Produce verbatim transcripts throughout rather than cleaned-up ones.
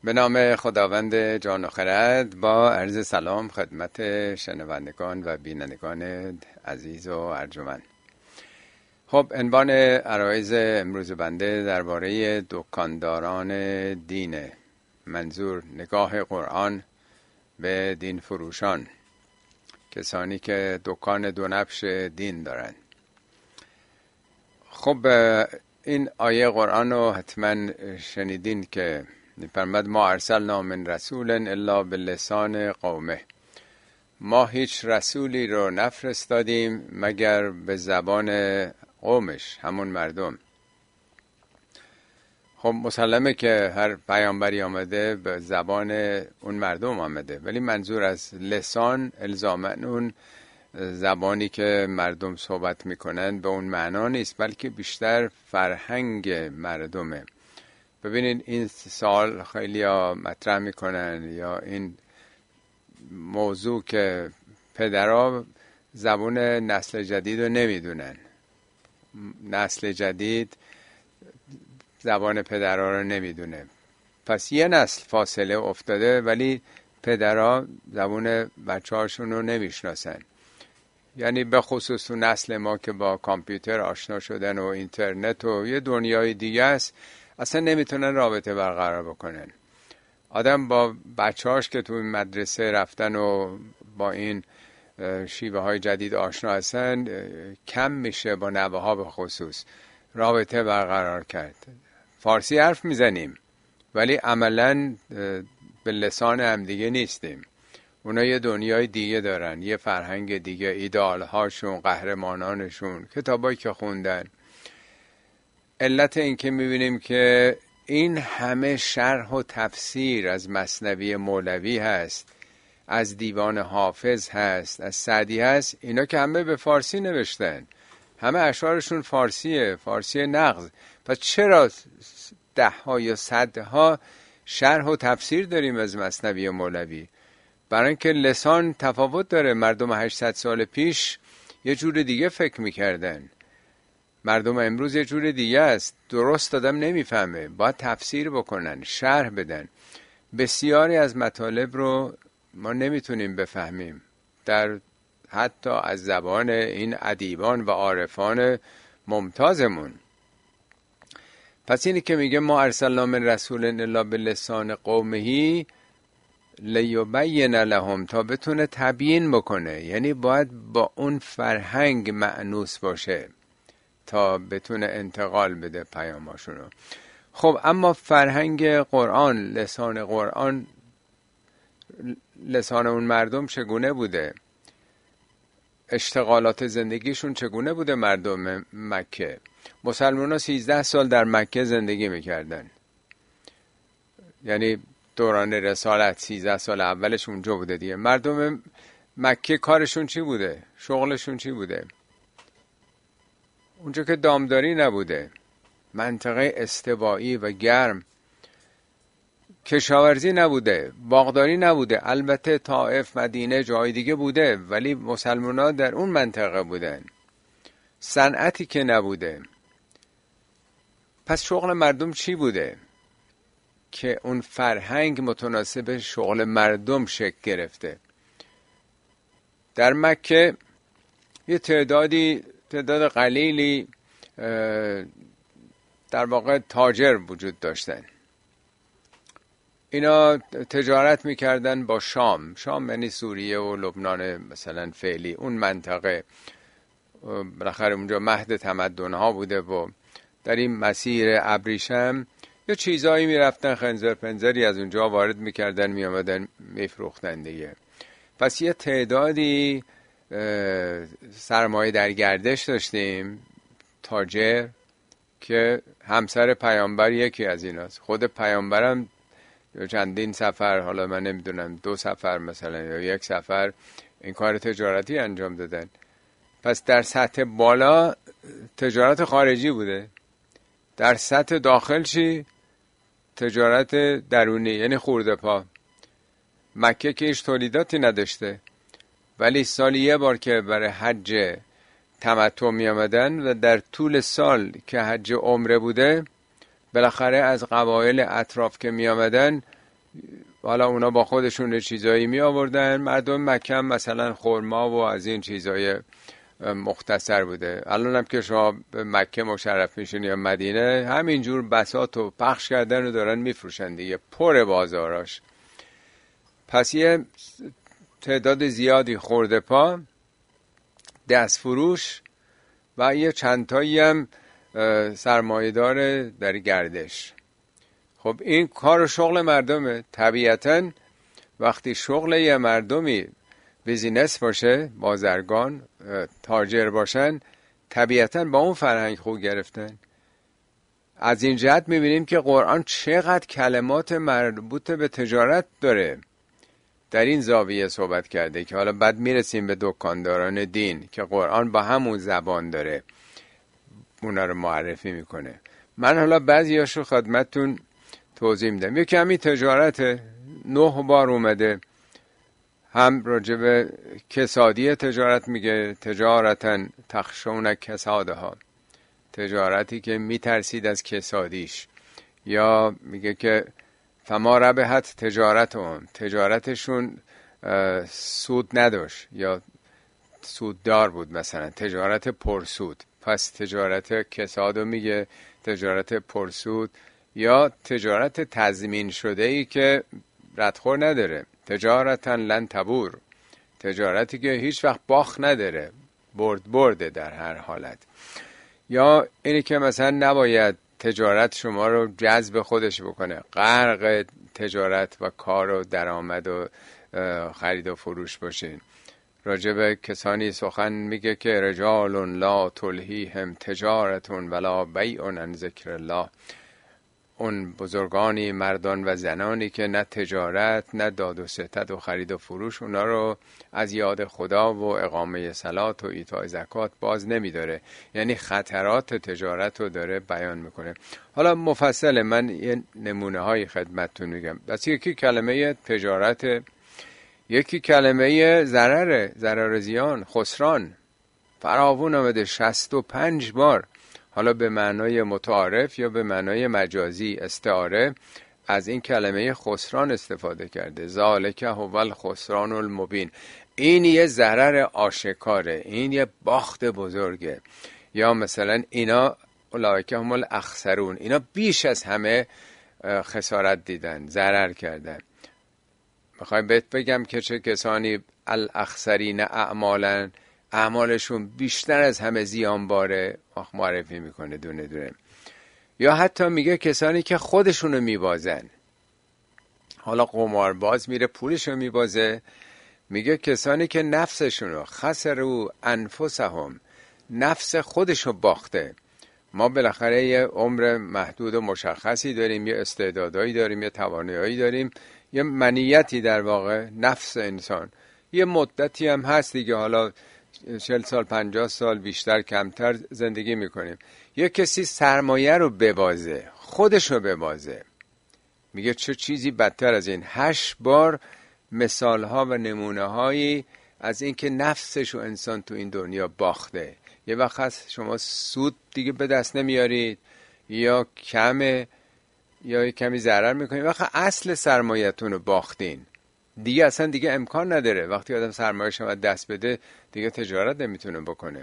به نام خداوند جان و خرد، با عرض سلام خدمت شنوندگان و بینندگان عزیز و ارجمند. خب عنوان عرایض امروز بنده درباره دکانداران دینه، منظور نگاه قرآن به دین فروشان، کسانی که دکان دو نبش دین دارن. خب این آیه قرآن رو حتما شنیدین که فرمود ما ارسلنا من رسول الا بلسان قومه، ما هیچ رسولی رو نفرستادیم مگر به زبان قومش، همون مردم. خب مسلمه که هر پیامبری آمده به زبان اون مردم آمده، ولی منظور از لسان الزاماً اون زبانی که مردم صحبت میکنن به اون معنا نیست، بلکه بیشتر فرهنگ مردمه. ببینید این سوال خیلی ها مطرح میکنن، یا این موضوع که پدرها زبان نسل جدید رو نمیدونن، نسل جدید زبان پدرها رو نمیدونه، پس یه نسل فاصله افتاده ولی پدرها زبان بچه هاشون رو نمیشناسن. یعنی به خصوص تو نسل ما که با کامپیوتر آشنا شدن و اینترنت و یه دنیای دیگه است، اصلا نمیتونن رابطه برقرار بکنن. آدم با بچه هاش که تو مدرسه رفتن و با این شیوه های جدید آشنا هستن، کم میشه با نوه ها به خصوص رابطه برقرار کرد. فارسی حرف میزنیم ولی عملاً به لسان هم دیگه نیستیم. اونا یه دنیای دیگه دارن، یه فرهنگ دیگه، ایدئال هاشون، قهرمانانشون، کتابایی که خوندن. علت این که میبینیم که این همه شرح و تفسیر از مثنوی مولوی هست، از دیوان حافظ هست، از سعدی هست، اینا که همه به فارسی نوشتن، همه اشعارشون فارسیه، فارسی نغز. پس چرا ده ها یا صد ها شرح و تفسیر داریم از مثنوی مولوی؟ برای اینکه لسان تفاوت داره. مردم هشتصد سال پیش یه جور دیگه فکر میکردن، مردم امروز یه جور دیگه است. درست آدم نمیفهمه، باید تفسیر بکنن، شرح بدن. بسیاری از مطالب رو ما نمیتونیم بفهمیم، در حتی از زبان این ادیبان و عارفان ممتازمون. پس اینی که میگه ما ارسلنا من رسول الا بلسان قومه لیبین لهم، تا بتونه تبیین بکنه، یعنی باید با اون فرهنگ مأنوس باشه تا بتونه انتقال بده پیاماشونو. خب اما فرهنگ قرآن، لسان قرآن، لسان اون مردم چگونه بوده؟ اشتغالات زندگیشون چگونه بوده؟ مردم مکه، مسلمان ها سیزده سال در مکه زندگی میکردن، یعنی دوران رسالت سیزده سال اولش اونجا بوده دیگه. مردم مکه کارشون چی بوده؟ شغلشون چی بوده؟ اونجا که دامداری نبوده، منطقه استوایی و گرم، کشاورزی نبوده، باغداری نبوده. البته طائف، مدینه، جای دیگه بوده، ولی مسلمان ها در اون منطقه بودن. صنعتی که نبوده. پس شغل مردم چی بوده که اون فرهنگ متناسب شغل مردم شکل گرفته؟ در مکه یه تعدادی تعداد قلیلی در واقع تاجر وجود داشتن. اینا تجارت میکردن با شام. شام یعنی سوریه و لبنان مثلا فعلی، اون منطقه. بالاخره اونجا مهد تمدن ها بوده و در این مسیر ابریشم یه چیزایی میرفتن، خنزر پنزری از اونجا وارد میکردن، میامدن میفروختن دیگه. پس یه تعدادی سرمایه در گردش داشتیم، تاجر، که همسر پیامبر یکی از ایناست. خود پیامبرم چندین سفر، حالا من نمیدونم دو سفر مثلا یا یک سفر، این کار تجارتی انجام دادن. پس در سطح بالا تجارت خارجی بوده، در سطح داخل چی؟ تجارت درونی، یعنی خورده پا. مکه که هیچ تولیداتی نداشته، ولی سالی یه بار که برای حج تمتع می آمدن و در طول سال که حج عمره بوده، بالاخره از قبایل اطراف که می آمدن حالا اونا با خودشون چیزایی می آوردن، مردم مکه مثلا خرما و از این چیزای مختصر بوده. الان هم که شما به مکه مشرف میشین یا مدینه، همینجور بساط و پخش کردن و دارن میفروشن دیگه، پر بازاراش. پس یه تعداد زیادی خورده پا دست فروش و یه چندتایی هم سرمایه‌دار در گردش. خب این کار و شغل مردمه. طبیعتاً وقتی شغل یه مردمی بیزینس باشه، بازرگان، تاجر باشن، طبیعتاً با اون فرهنگ خوب گرفتن. از این جهت میبینیم که قرآن چقدر کلمات مربوط به تجارت داره. در این زاویه صحبت کرده که حالا بعد میرسیم به دکانداران دین که قرآن با همون زبان داره اونا رو معرفی میکنه. من حالا بعضیاشو خدمتتون توضیح میدم. یکی همین تجارت نه بار اومده، هم راجع به کسادی تجارت میگه، تجارتا تخشون کسادها، تجارتی که میترسید از کسادیش، یا میگه که فما ربحت تجارتهم، تجارتشون سود نداشت یا سوددار بود، مثلا تجارت پرسود. پس تجارت کسادو میگه تجارت پرسود، یا تجارت تضمین شده ای که ردخور نداره، تجارتا لن تبور، تجارتی که هیچ وقت باخت نداره، برد برده در هر حالت. یا اینی که مثلا نباید تجارت شما رو جذب خودش بکنه، غرق تجارت و کار و درآمد و خرید و فروش باشین. راجع به کسانی سخن میگه که رجال لا تلهیهم تجارت ولا بیع عن ذکر الله، اون بزرگانی، مردان و زنانی که نه تجارت نه داد و ستد و خرید و فروش اونا رو از یاد خدا و اقامه صلات و ایتاء زکات باز نمیداره. یعنی خطرات تجارت رو داره بیان میکنه. حالا مفصل من یه نمونه های خدمتتون میگم. بس یکی کلمه تجارت، یکی کلمه ضرر، ضرر زیان، خسران. فراوون آمده شصت و پنج بار، حالا به معنای متعارف یا به معنای مجازی استعاره، از این کلمه خسران استفاده کرده. ذالک هو الخسران المبین، این یه ضرر آشکاره، این یه باخت بزرگه. یا مثلا اینا اولئک هم الاخسرون، اینا بیش از همه خسارت دیدن، ضرر کردن. میخوایم بهت بگم که چه کسانی الاخسرین اعمالا، اعمالشون بیشتر از همه زیان باره، معرفی میکنه دونه دونه. یا حتی میگه کسانی که خودشونو میبازن، حالا قمارباز میره پولشو میبازه، میگه کسانی که نفسشونو خسروا انفسهم، نفس خودشو باخته. ما بالاخره یه عمر محدود و مشخصی داریم، یه استعدادایی داریم، یه توانایی داریم، یه منیتی در واقع نفس انسان. یه مدتی هم هست دیگه، حالا چهل سال پنجاه سال بیشتر کمتر زندگی میکنیم. یه کسی سرمایه رو ببازه، خودش رو ببازه، میگه چه چیزی بدتر از این. هشت بار مثال ها و نمونه هایی از این که نفسش و انسان تو این دنیا باخته. یه وقت هست شما سود دیگه به دست نمیارید، یا کمه یا کمی ضرر میکنید، وقت اصل سرمایه‌تون رو باختین دیگه، اصلا دیگه امکان نداره. وقتی آدم سرمایه‌اش رو دست بده دیگه تجارت نمیتونه بکنه.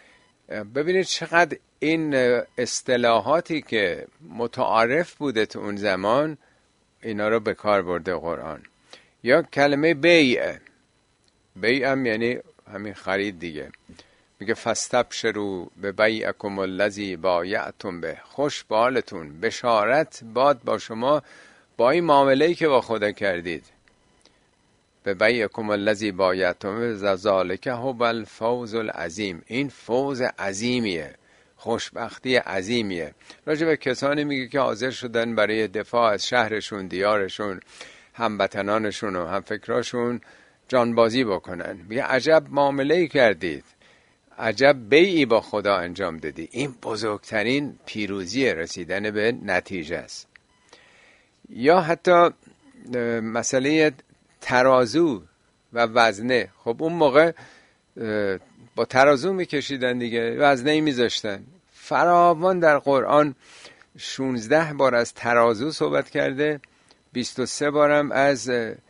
ببینید چقدر این اصطلاحاتی که متعارف بوده تو اون زمان، اینا رو به کار برده قرآن. یا کلمه بیع، بیع هم یعنی همین خرید دیگه. میگه فاستبشروا ببیعکم الذی بایعتم به، خوش به حالتون، بشارت باد با شما با این معامله‌ای که با خدا کردید. ببیعکم الذی بایعتم به ذالک هو الفوز العظیم، این فوز عظیمیه، خوشبختی عظیمیه. راجع به کسانی میگه که حاضر شدن برای دفاع از شهرشون، دیارشون، هموطنانشون و همفکراشون جانبازی بکنن. میگه عجب معامله‌ای کردید، عجب بیعی با خدا انجام دادی. این بزرگترین پیروزی رسیدن به نتیجه است. یا حتی مسئله ترازو و وزنه. خب اون موقع با ترازو میکشیدن دیگه، وزنه میذاشتن. فراوان در قرآن شانزده بار از ترازو صحبت کرده بیست و سه بارم از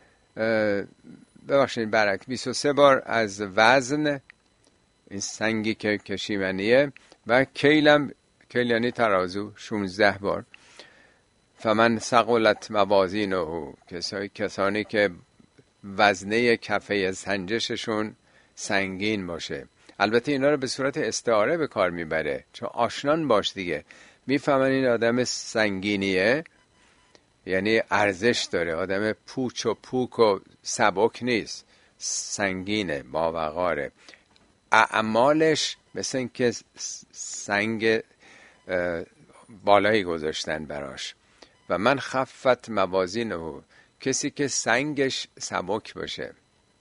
ببخشید برعکس بیست و سه بار از وزن، این سنگی که کشیمنیه، و کیلم، کیل یعنی ترازو، شانزده بار. فمن ثقلت موازینه، کسانی کسانی که وزنه کفه سنجششون سنگین باشه. البته اینا رو به صورت استعاره به کار میبره، چون آشنان باش دیگه، میفهمن این آدم سنگینیه، یعنی ارزش داره، آدم پوچ و پوک و سبک نیست، سنگینه، باوقاره، اعمالش مثل این که سنگ بالایی گذاشتن براش. و من خفت موازینه، کسی که سنگش سبک باشه.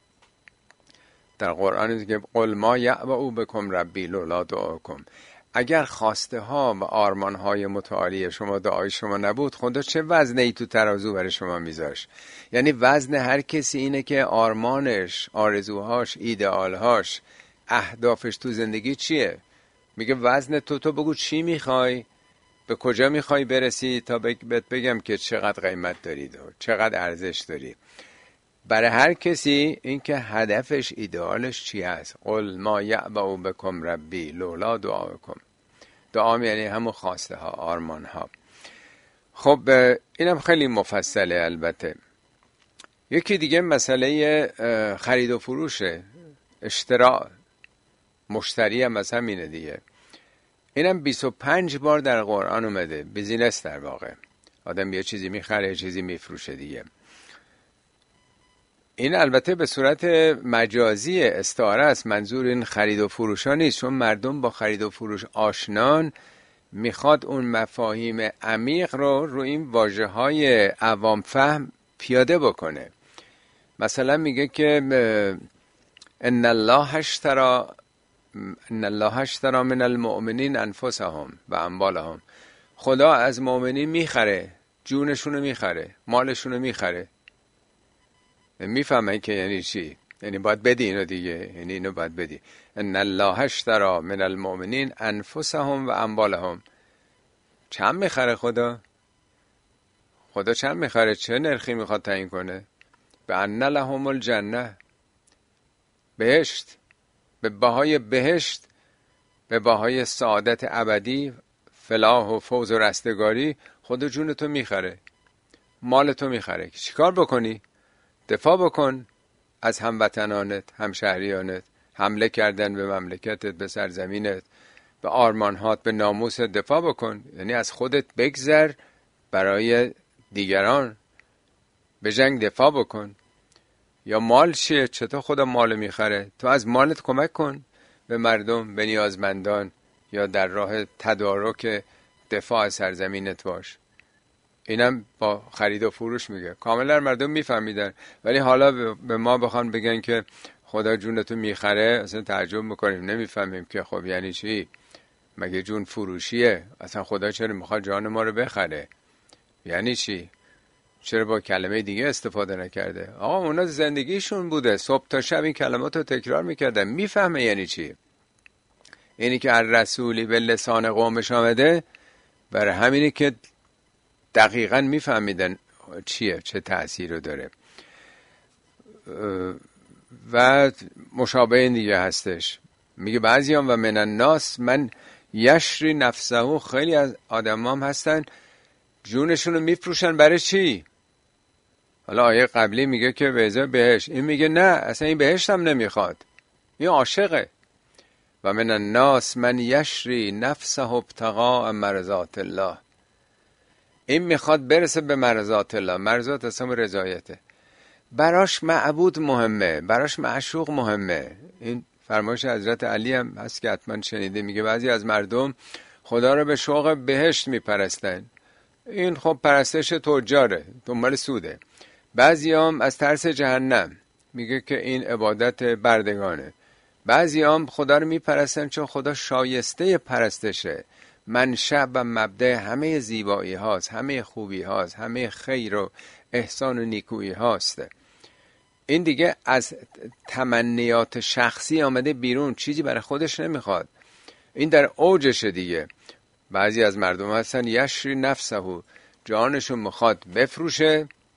در قرآن میگه قل ما یعبأ بکم ربی لولا دعاکم، اگر خواسته ها و آرمان های متعالی شما، دعای شما نبود، خدا چه وزنه ای تو ترازو برای شما میذاش؟ یعنی وزن هر کسی اینه که آرمانش، آرزوهاش، ایدئالهاش، اهدافش تو زندگی چیه. میگه وزن تو تو بگو چی میخوای، به کجا میخوای برسی تا بهت بگم که چقدر قیمت دارید و چقدر ارزش داری. برای هر کسی این که هدفش، ایدئالش چی هست. قل ما یعبأ بکم ربی لولا دعاکم. دعام یعنی همون خواسته ها، آرمان ها. خب اینم خیلی مفصله. البته یکی دیگه مسئله خرید و فروشه، اشتراع، مشتری هم از همینه دیگه. اینم بیست و پنج بار در قرآن اومده، بیزینس در واقع، آدم یه چیزی میخره یه چیزی میفروشه دیگه. این البته به صورت مجازی استعاره است، منظور این خرید و فروش ها نیست، چون مردم با خرید و فروش آشنان، میخواد اون مفاهیم عمیق رو رو این واژه های عوام فهم پیاده بکنه. مثلا میگه که ان الله اشترى ان الله اشترى من المؤمنین انفسهم و اموالهم، خدا از مؤمنین میخره، جونشونو میخره، مالشونو میخره. میفهمن که یعنی چی؟ یعنی باید بدی اینو دیگه، یعنی اینو باید بدی. ان الله اشترى من المؤمنین انفسهم و اموالهم. چند میخره خدا؟ خدا چند میخره؟ چه نرخی میخواد تعیین کنه؟ به ان لهم الجنه، بهشت، به بهای بهشت، به بهای سعادت ابدی، فلاح و فوز و رستگاری. خدا جون تو میخره، مال تو میخره. چیکار بکنی؟ دفاع بکن از هموطنانت، همشهریانت، حمله کردن به مملکتت، به سرزمینت، به آرمانهات، به ناموست دفاع بکن. یعنی از خودت بگذر برای دیگران، به جنگ دفاع بکن. یا مال چیه؟ چطور خدا مال میخره؟ تو از مالت کمک کن به مردم، به نیازمندان، یا در راه تدارک دفاع از سرزمینت باش. اینم با خرید و فروش میگه، کاملا مردم میفهمیدن. ولی حالا به ما بخوان بگن که خدا جونتو میخره، اصلا تعجب میکنیم، نمیفهمیم که خب یعنی چی؟ مگه جون فروشیه؟ اصلا خدا چرا میخواد جان ما رو بخره؟ یعنی چی؟ چرا با کلمه دیگه استفاده نکرده؟ آقا اونا زندگیشون بوده، صبح تا شب این کلمات رو تکرار میکردن، میفهمه یعنی چی. اینی که هر رسولی به لسان قومش آمده، برای همینی که دقیقاً میفهمیدن چیه، چه تأثیر رو داره. و مشابه این دیگه هستش، میگه بعضی هم و من الناس من یشری نفسه، خیلی از آدم هم هستن جونشون رو میفروشن. برای چی؟ حالا آیه قبلی میگه که به ازای بهشت، این میگه نه، اصلا این بهشت هم نمیخواد، این عاشقه. و من الناس من یشری نفسه ابتغاء مرضات الله، این میخواد برسه به مرضات الله. مرضات اصلا رضایته، براش معبود مهمه، براش معشوق مهمه. این فرمایش حضرت علی هم هست که حتما شنیده، میگه بعضی از مردم خدا رو به شوق بهشت میپرستن، این خب پرستش تجاره، دنبال سوده. بعضی هم از ترس جهنم، میگه که این عبادت بردگانه. بعضی هم خدا رو میپرستن چون خدا شایسته پرستشه، منشأ و مبدأ همه زیبایی هاست، همه خوبی هاست، همه خیر و احسان و نیکویی هاست. این دیگه از تمنیات شخصی آمده بیرون، چیزی برای خودش نمیخواد، این در اوجشه دیگه. بعضی از مردم هستن یشری نفسه، جانشون میخواد بفروشه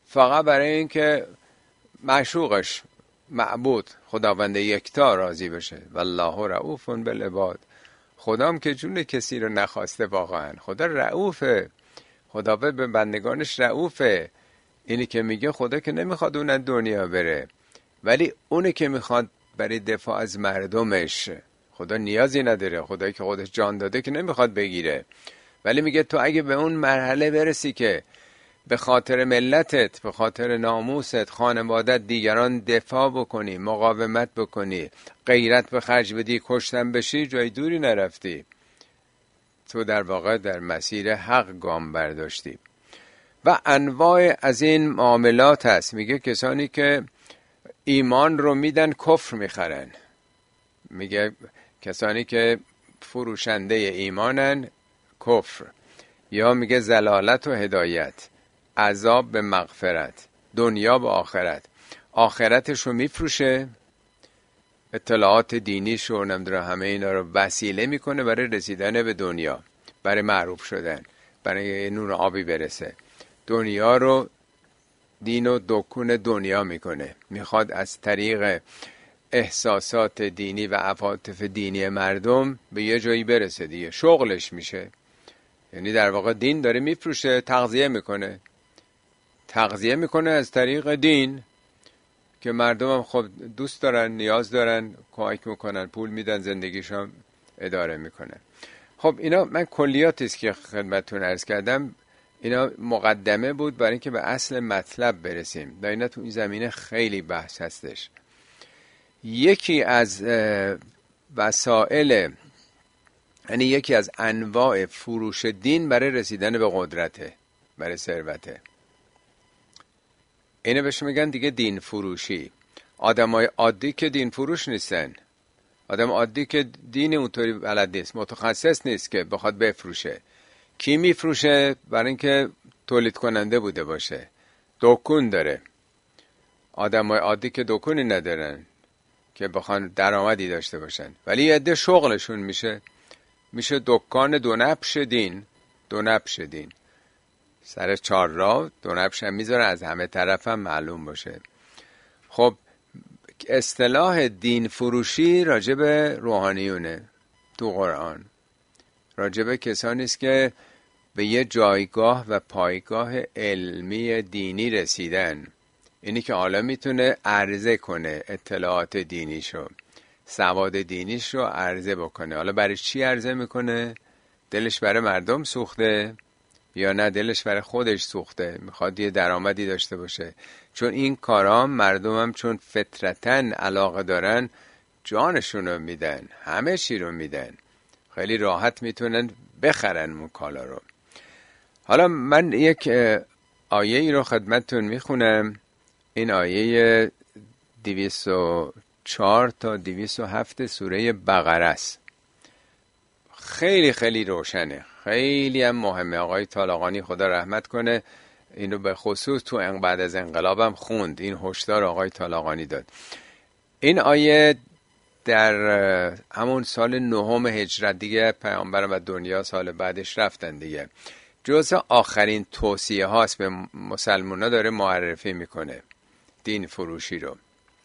فقط برای اینکه معشوقش معبود خداوند یکتا راضی بشه. والله رؤوف بالعباد. خدام که جون کسی رو نخواسته، واقعا خدا رؤوفه، خدا به بندگانش رؤوفه. اینی که میگه خدا که نمیخواد اون دنیا بره، ولی اونی که میخواد برای دفاع از مردمش. خدا نیازی نداره، خدایی که خودش جان داده که نمیخواد بگیره، ولی میگه تو اگه به اون مرحله برسی که به خاطر ملتت، به خاطر ناموست، خانوادت، دیگران دفاع بکنی، مقاومت بکنی، غیرت به خرج بدی، کشتن بشی، جای دوری نرفتی، تو در واقع در مسیر حق گام برداشتی. و انواع از این معاملات هست. میگه کسانی که ایمان رو میدن کفر میخرن. میگه کسانی که فروشنده ایمانن کفر. یا میگه زلالت و هدایت، عذاب به مغفرت، دنیا به آخرت. آخرتش رو میفروشه، اطلاعات دینیش رو نمیدونه همه اینا رو وسیله میکنه برای رسیدن به دنیا، برای معروف شدن، برای نور آبی برسه. دنیا رو دین و دکون دنیا میکنه، میخواد از طریق احساسات دینی و عواطف دینی مردم به یه جایی برسه دیگه، شغلش میشه. یعنی در واقع دین داره میفروشه، تغذیه میکنه تغذیه میکنه از طریق دین که مردم هم خب دوست دارن، نیاز دارن، کمک میکنن، پول میدن، زندگیشون اداره میکنن. خب اینا من کلیاتی است که خدمتتون عرض کردم، اینا مقدمه بود برای اینکه به اصل مطلب برسیم. در اینا تو این زمینه خیلی بحث هستش. یکی از وسائل، یعنی یکی از انواع فروش دین برای رسیدن به قدرته، برای ثروته. اینو بهش میگن دیگه دین فروشی. آدمای عادی که دین فروش نیستن. آدم عادی که دین اونطوری بلد نیست، متخصص نیست که بخواد بفروشه. کی میفروشه؟ برای اینکه تولید کننده بوده باشه، دکون داره. آدمای عادی که دکونی ندارن که بخوان درآمدی داشته باشن، ولی یه عده شغلشون میشه میشه دکان دو نبش دین. دو نبش دین سر چهار راه دو نبش هم میذاره، از همه طرف هم معلوم باشه. خب اصطلاح دین فروشی راجب روحانیونه تو قرآن، راجب کسانی است که به یه جایگاه و پایگاه علمی دینی رسیدن. اینی که حالا میتونه عرضه کنه اطلاعات دینیشو، سواد دینیشو عرضه بکنه. حالا برای چی عرضه میکنه؟ دلش برای مردم سوخته یا نه دلش برای خودش سوخته، میخواد یه درآمدی داشته باشه. چون این کارام مردم هم چون فطرتاً علاقه دارن، جانشون رو میدن، همه چی رو میدن، خیلی راحت میتونن بخرن اون کالا رو. حالا من یک آیه ای رو خدمتتون میخونم. این آیه دویست و چهار تا دویست و هفت سوره بقره است. خیلی خیلی روشنه، خیلی هم مهمه. آقای طالقانی خدا رحمت کنه اینو به خصوص تو بعد از انقلابم خوند، این هشدار آقای طالقانی داد. این آیه در همون سال نهم هجرت دیگه پیامبر و دنیا سال بعدش رفتن دیگه، جزء آخرین توصیه هاست به مسلمونا، داره معرفی میکنه دین فروشی رو.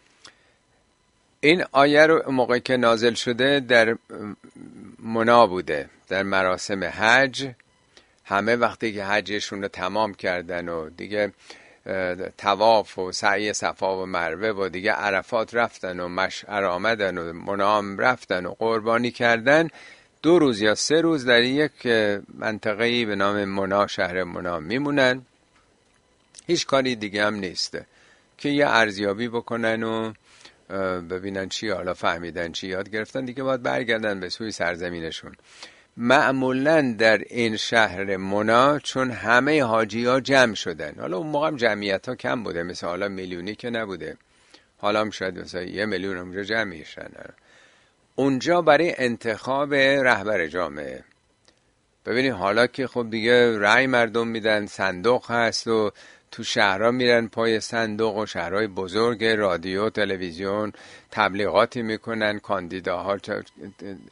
این آیه رو موقعی که نازل شده در منا بوده، در مراسم حج. همه وقتی که حجشون رو تمام کردن و دیگه طواف و سعی صفا و مروه و دیگه عرفات رفتن و مشعر آمدن و منام رفتن و قربانی کردن، دو روز یا سه روز در یک منطقه‌ای به نام منا، شهر منا میمونن. هیچ کاری دیگه هم نیست که یه ارزیابی بکنن و ببینن چی، حالا فهمیدن چی، یاد گرفتن دیگه، باید برگردن به سوی سرزمینشون. معمولا در این شهر منا چون همه حاجی ها جمع شدن، حالا اون موقع هم جمعیت ها کم بوده، مثل حالا میلیونی که نبوده، حالا هم شاید مثلا یه میلیون اونجا جمع میشن اونجا برای انتخاب رهبر جامعه. ببینید حالا که خب دیگه رأی مردم میدن، صندوق هست و تو شهرها میرن پای صندوق و شهرهای بزرگ، رادیو، تلویزیون تبلیغاتی میکنن، کاندیداها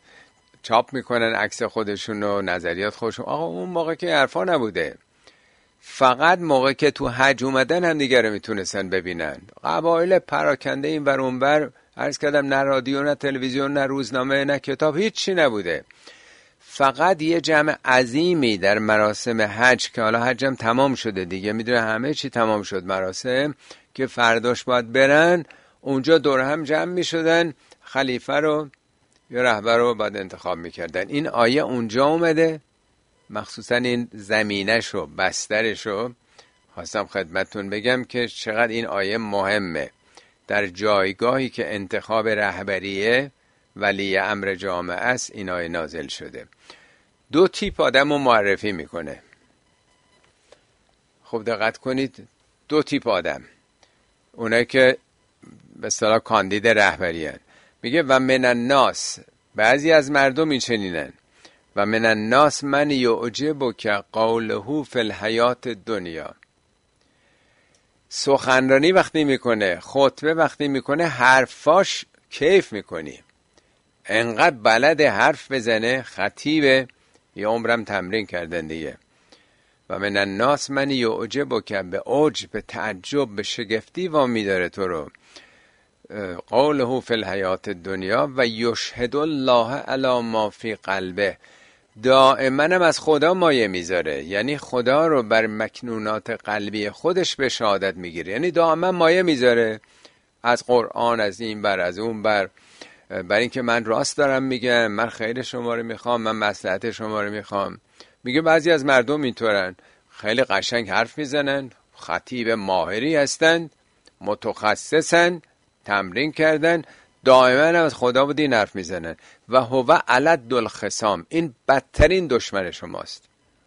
چاپ میکنن عکس خودشون و نظریات خودشون. آقا اون موقع که حرفا نبوده، فقط موقع که تو حج اومدن هم دیگه رو میتونستن ببینن. قبایل پراکنده این ور اون ور، عرض کردم نه رادیو نه تلویزیون نه روزنامه نه کتاب، هیچی نبوده. فقط یه جمع عظیمی در مراسم حج که حالا حجم تمام شده دیگه، میدونه همه چی تمام شد مراسم، که فرداش باید برن اونجا دور هم جمع میشدن، خلیفه رو یا رهبر رو باید انتخاب میکردن. این آیه اونجا اومده، مخصوصا این زمینش و بسترش رو خواستم خدمتتون بگم که چقدر این آیه مهمه. در جایگاهی که انتخاب رهبریه ولی امر جامعه است این آیه نازل شده. دو تیپ آدم رو معرفی میکنه. خب دقت کنید، دو تیپ آدم، اونایی که به اصطلاح کاندید رهبری هن. میگه و من الناس، بعضی از مردم این چنینن، و من الناس من یعجبک قوله فی الحیات دنیا. سخنرانی وقتی میکنه، خطبه وقتی میکنه، حرفاش کیف میکنی، انقدر بلد حرف بزنه، خطیبه، یه عمرم تمرین کردن دیگه. و من الناس من یعجبک، به عجب، به تعجب، به شگفتی وامی داره تو رو، قوله فی الحیات دنیا و یشهد الله علی ما فی قلبه، دائما هم از خدا مایه میذاره، یعنی خدا رو بر مکنونات قلبی خودش به شهادت میگیره، یعنی دائما مایه میذاره از قرآن، از این بر از اون بر، برای اینکه من راست دارم میگم، من خیر شما رو میخوام، من مصلحت شما رو میخوام. میگه بعضی از مردم اینطورن، خیلی قشنگ حرف میزنن، خطیب ماهری هستن، متخصصن، تمرین کردن، دائما از خدا بود این حرف میزنن. و هو علد الخصام، این بدترین دشمن شماست.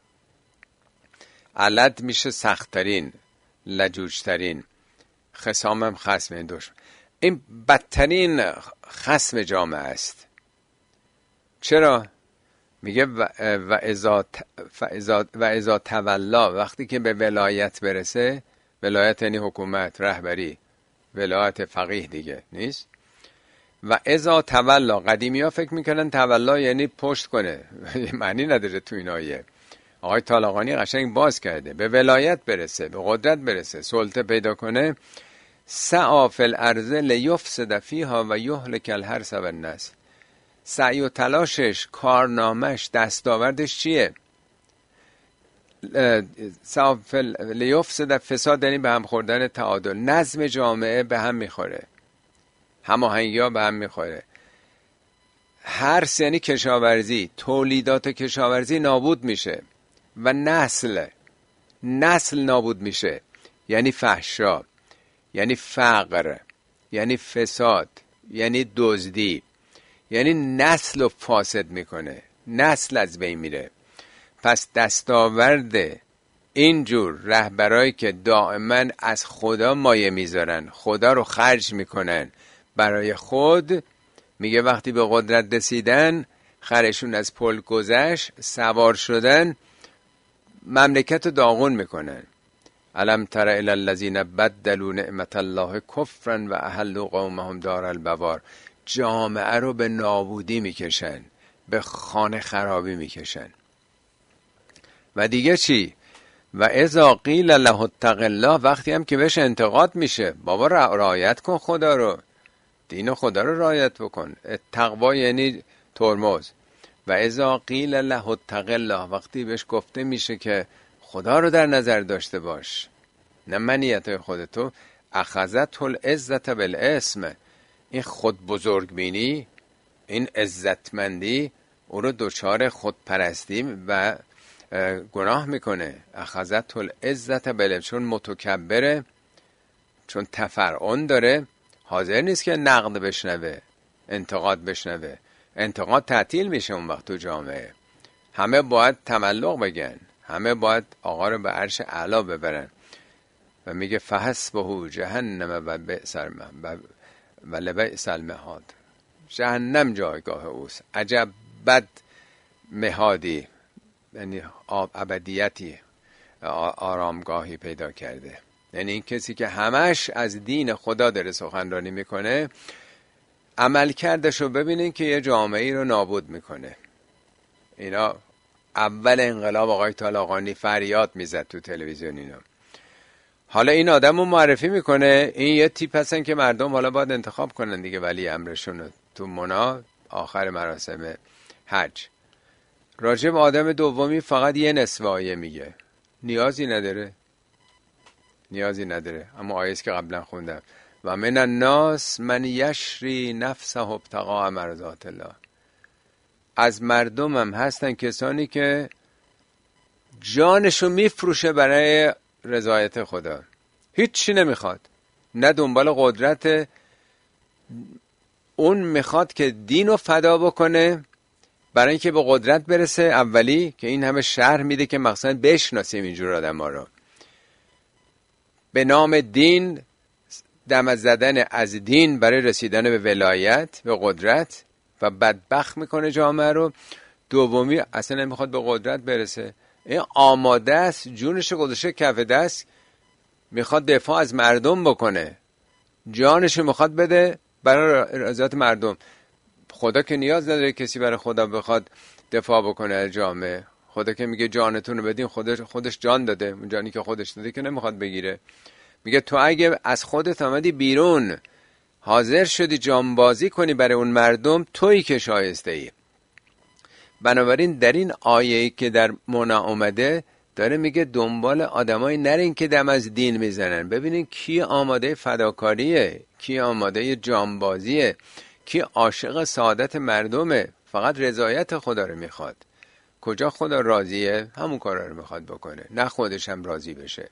علد میشه سختترین، لجوجترین، خصام هم خصم، این دشمن، این بدترین خصم جامعه است. چرا؟ میگه و و اذا و اذا تولا، وقتی که به ولایت برسه، ولایت یعنی حکومت، رهبری، ولایت فقیه دیگه نیست. و اذا تولا، قدیمی ها فکر میکنن تولا یعنی پشت کنه، معنی نداره تو این آیه. آقای طالقانی قشنگ باز کرده، به ولایت برسه، به قدرت برسه، سلطه پیدا کنه، سعی فی الارض لیفسد فیها و یهلک الحرث والنسل. سعی و تلاشش، کارنامش، دستاوردش چیه؟ سعی فی لیفسد، فساد یعنی به هم خوردن تعادل، نظم جامعه به هم میخوره، هماهنگی ها به هم میخوره. حرث یعنی کشاورزی، تولیدات کشاورزی نابود میشه و نسل نسل نابود میشه، یعنی فحشا، یعنی فقر، یعنی فساد، یعنی دزدی، یعنی نسل رو فاسد میکنه، نسل از بین میره. پس دستاورد اینجور رهبرایی که دائما از خدا مایه میذارن، خدا رو خرج میکنن برای خود، میگه وقتی به قدرت رسیدن، خرشون از پل گذشت، سوار شدن، مملکت رو داغون میکنن. الم تر الی الذین بدلوا نعمت الله کفرا و احلوا قومهم دار البوار. جامعه رو به نابودی میکشن، به خانه خرابی میکشن. و دیگه چی؟ و اذا قیل له اتق الله، وقتی هم که بهش انتقاد میشه، بابا رعایت کن خدا رو، دین خدا رو رعایت بکن. تقوا یعنی ترمز. و اذا قیل له اتق الله، وقتی بهش گفته میشه که خدا رو در نظر داشته باش، نه منیت خودتو، اخذته العزت بالاسم، این خود بزرگ بینی، این عزتمندی او رو دچار خودپرستی و گناه میکنه. اخذته العزت بالاسم، چون متکبره، چون تفرعن داره، حاضر نیست که نقد بشنوه، انتقاد بشنوه. انتقاد تعطیل میشه اون وقت تو جامعه. همه باید تملق بگن، همه باید آقا رو به عرش اعلا ببرن. و میگه فحسبه جهنم و بئس و لبئس المهاد، جهنم جایگاه اوست. عجب بد مهادی، یعنی ابدیتی، آرامگاهی پیدا کرده. یعنی این کسی که همش از دین خدا داره سخنرانی میکنه، عمل کردش رو ببینین که یه جامعه رو نابود میکنه. اینا اول انقلاب آقای طالقانی فریاد میزد تو تلویزیون اینا. حالا این آدم رو معرفی میکنه، این یه تیپ هستن که مردم حالا باید انتخاب کنن دیگه ولی امرشون تو منا آخر مراسم حج. راجع به آدم دومی فقط یه نصف آیه میگه، نیازی نداره نیازی نداره اما آیه است که قبلا خوندم، و من الناس من یشری نفسه ابتغاء مرضات الله. از مردم هم هستن کسانی که جانشو میفروشه برای رضایت خدا، هیچی نمیخواد، نه دنبال قدرت، اون میخواد که دینو فدا بکنه برای اینکه به قدرت برسه اولی، که این همه شرح میده که مقصد بشناسیم اینجور آدم ها رو، به نام دین دم زدن از دین برای رسیدن به ولایت به قدرت و بدبخت میکنه جامعه رو. دومی اصلا نمیخواد به قدرت برسه، این آماده است جونش گذاشته کف دست، میخواد دفاع از مردم بکنه، جانش میخواد بده برای رضایت مردم. خدا که نیاز نداره کسی برای خدا بخواد دفاع بکنه از جامعه، خدا که میگه جانتون رو بدین، خودش خودش جان داده، اون جانی که خودش داده که نمیخواد بگیره. میگه تو اگه از خودت آمدی بیرون حاضر شدی جانبازی کنی برای اون مردم، تویی که شایسته ای. بنابراین در این آیه‌ای که در منا اومده داره میگه دنبال آدمایی نرین که دم از دین میزنن، ببینین کی آماده فداکاریه، کی آماده جانبازیه، کی عاشق سعادت مردمه، فقط رضایت خدا رو میخواد. کجا خدا راضیه همون کارا رو میخواد بکنه، نه خودش هم راضی بشه.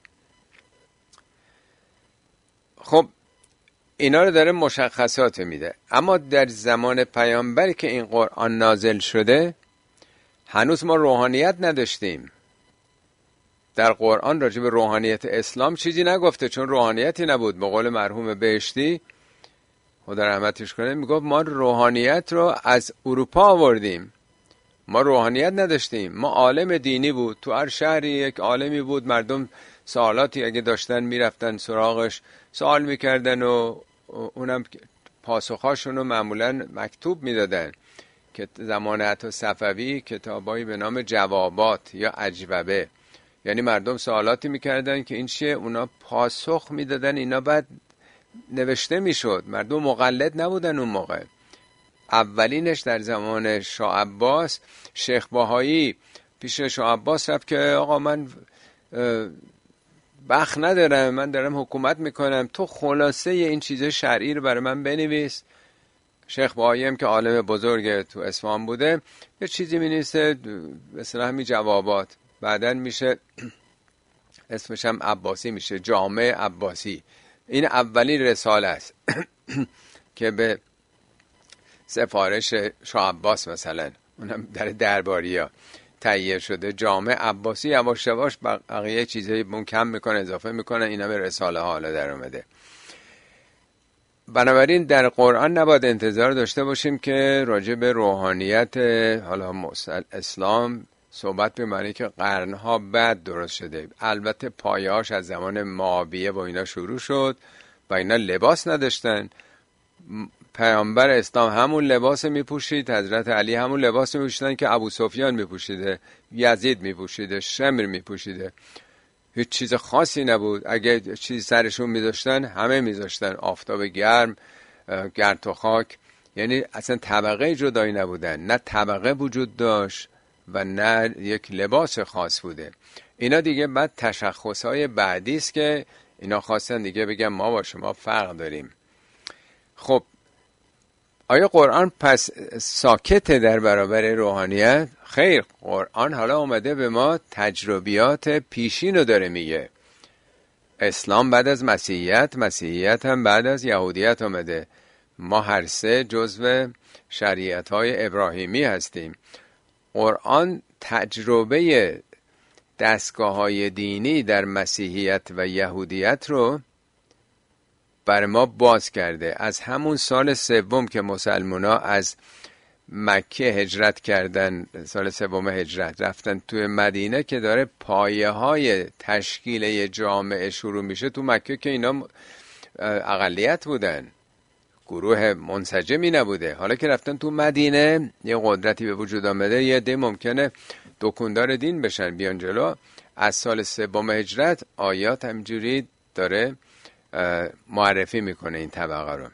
خب اینا رو داره مشخصات میده. اما در زمان پیامبر که این قرآن نازل شده هنوز ما روحانیت نداشتیم. در قرآن راجع به روحانیت اسلام چیزی نگفته، چون روحانیتی نبود. به قول مرحوم بهشتی خدا رحمتش کنه میگفت ما روحانیت رو از اروپا آوردیم، ما روحانیت نداشتیم، ما عالم دینی بود، تو هر شهری یک عالمی بود، مردم سوالاتی اگه داشتن میرفتن سراغش سوال میکردن و اونم پاسخاشون رو معمولا مکتوب میدادن. که زمان حتی صفوی کتابایی به نام جوابات یا اجوبه، یعنی مردم سوالاتی میکردن که این چیه، اونا پاسخ میدادن، اینا بعد نوشته میشد. مردم مقلد نبودن اون موقع. اولینش در زمان شاه عباس، شیخ بهایی پیش شاه عباس رفت که آقا من بخت ندارم، من دارم حکومت میکنم، تو خلاصه این چیز شرعی رو برای من بنویس. شیخ بهایی هم که عالم بزرگ تو اصفهان بوده یه چیزی مینویسه مثلا همین جوابات، بعدن میشه اسمش هم عباسی میشه، جامع عباسی. این اولین رساله است که به سفارش شاه عباس مثلا اونم در درباریا تهیه شده، جامع عباسی. یواش یواش بقیه چیزایی بون کم میکنه اضافه میکنه، اینا به رساله ها حالا در اومده. بنابراین در قرآن نباید انتظار داشته باشیم که راجع به روحانیت حالا اسلام صحبت به معنی که قرنها بعد درست شده. البته پایه‌اش از زمان معاویه با اینا شروع شد و اینا لباس نداشتن. پیامبر اسلام همون لباس میپوشید، حضرت علی همون لباس میپوشیدن که ابو سفیان میپوشیده، یزید میپوشیده، شمر میپوشیده. هیچ چیز خاصی نبود. اگه چیز سرشون میذاشتن همه میذاشتن، آفتاب گرم، گرد و خاک، یعنی اصلا طبقه جدایی نبودن، نه طبقه وجود داشت و نه یک لباس خاص بوده. اینا دیگه بعد تشخصهای بعدی است که اینا خواستن دیگه بگن ما با شما فرق داریم. خب آیا قرآن پس ساکته در برابر روحانیت؟ خیر، قرآن حالا اومده به ما تجربیات پیشین رو داره میگه. اسلام بعد از مسیحیت، مسیحیت هم بعد از یهودیت اومده. ما هر سه جزو شریعت‌های ابراهیمی هستیم. قرآن تجربه دستگاه‌های دینی در مسیحیت و یهودیت رو بر ما باز کرده. از همون سال سوم که مسلمونا از مکه هجرت کردن، سال سوم هجرت رفتن توی مدینه، که داره پایه های تشکیل جامعه شروع میشه. تو مکه که اینا اقلیت بودن، گروه منسجمی نبوده. حالا که رفتن تو مدینه یه قدرتی به وجود آمده، یه ده ممکنه دکوندار دین بشن بیان جلو. از سال سوم هجرت آیات همجوری داره معرفی میکنه این طبقه رو.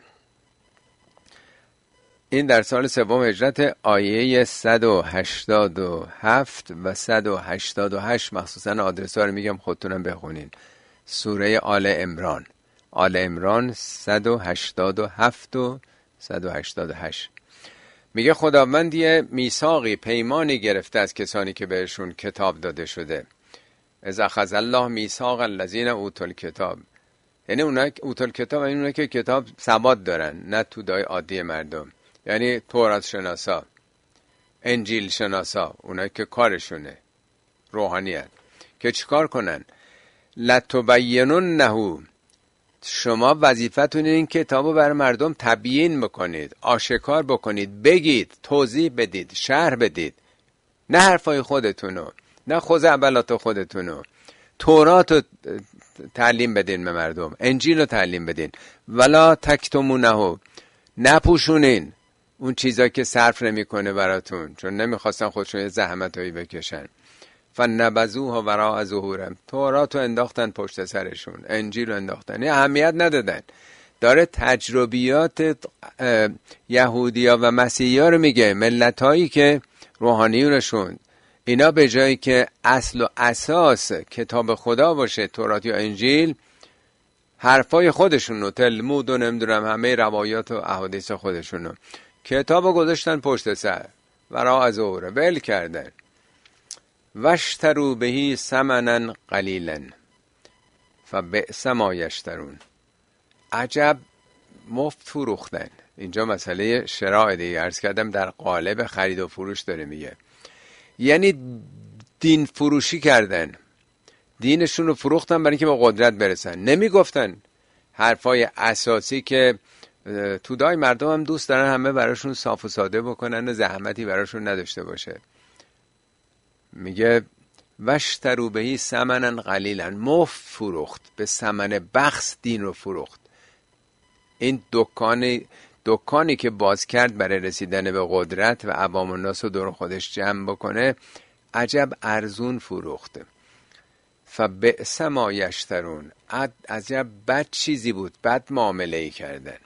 این در سال سوم هجرت، آیه صد و هشتاد و هفت و صد و هشتاد و هشت، مخصوصا آدرس ها رو میگم خودتونم بخونین. سوره آل عمران، آل عمران صد و هشتاد و هفت و صد و هشتاد و هشت میگه خداوند یه میثاقی، پیمانی گرفته از کسانی که بهشون کتاب داده شده. اذ اخذ الله میثاق الذین اوتوا الکتاب، یعنی اونایی که اوتوا الکتاب، یعنی اونایی که کتاب ثبات دارن، نه تودای عادی مردم، یعنی تورات شناسا، انجیل شناسا، اونایی که کارشونه روحانیت، که چیکار کنن؟ لتبیننه، شما وظیفتون این کتابو برای مردم تبیین بکنید، آشکار بکنید، بگید، توضیح بدید، شرح بدید، نه حرفای خودتونو، نه خزعبلات خودتونو. تورات رو تعلیم بدین به مردم، انجیل رو تعلیم بدین. ولا تکتمونه، نپوشونین اون چیزا که صرف نمیکنه براتون، چون نمیخواستن خودشون یه زحمتایی بکشن. فنبذوها وراء ظهورهم، تورات رو انداختن پشت سرشون، انجیل رو انداختن، یه اهمیت ندادن. داره تجربیات یهودیا و مسیحیا رو میگه، ملتایی که روحانیونشون اینا به جایی که اصل و اساس کتاب خدا باشه، تورات یا انجیل، حرفای خودشونو، تلمود و نمیدونم همه روایات و احادیث خودشونو، کتابو گذاشتن پشت سر، وراء ظهورهم، ول کردن. واشتروا بهی ثمنا قلیلا فبئس ما یشترون، عجب مفت فروختن. اینجا مسئله شراء دیگه عرض کردم، در قالب خرید و فروش داره میگه، یعنی دین فروشی کردن، دینشون رو فروختن برای اینکه به قدرت برسن. نمیگفتن حرفای اساسی که تودای مردم هم دوست دارن همه براشون صاف و ساده بکنن و زحمتی براشون نداشته باشه. میگه واشتروا بهی ثمنا قلیلا، مفت فروخت، به ثمن بخس دین رو فروخت. این دکانی دکانی که باز کرد برای رسیدن به قدرت و عوام الناس رو دور خودش جمع بکنه، عجب ارزون فروخته. فبئس ما یشترون، عجب بد چیزی بود، بد معامله ای کردن.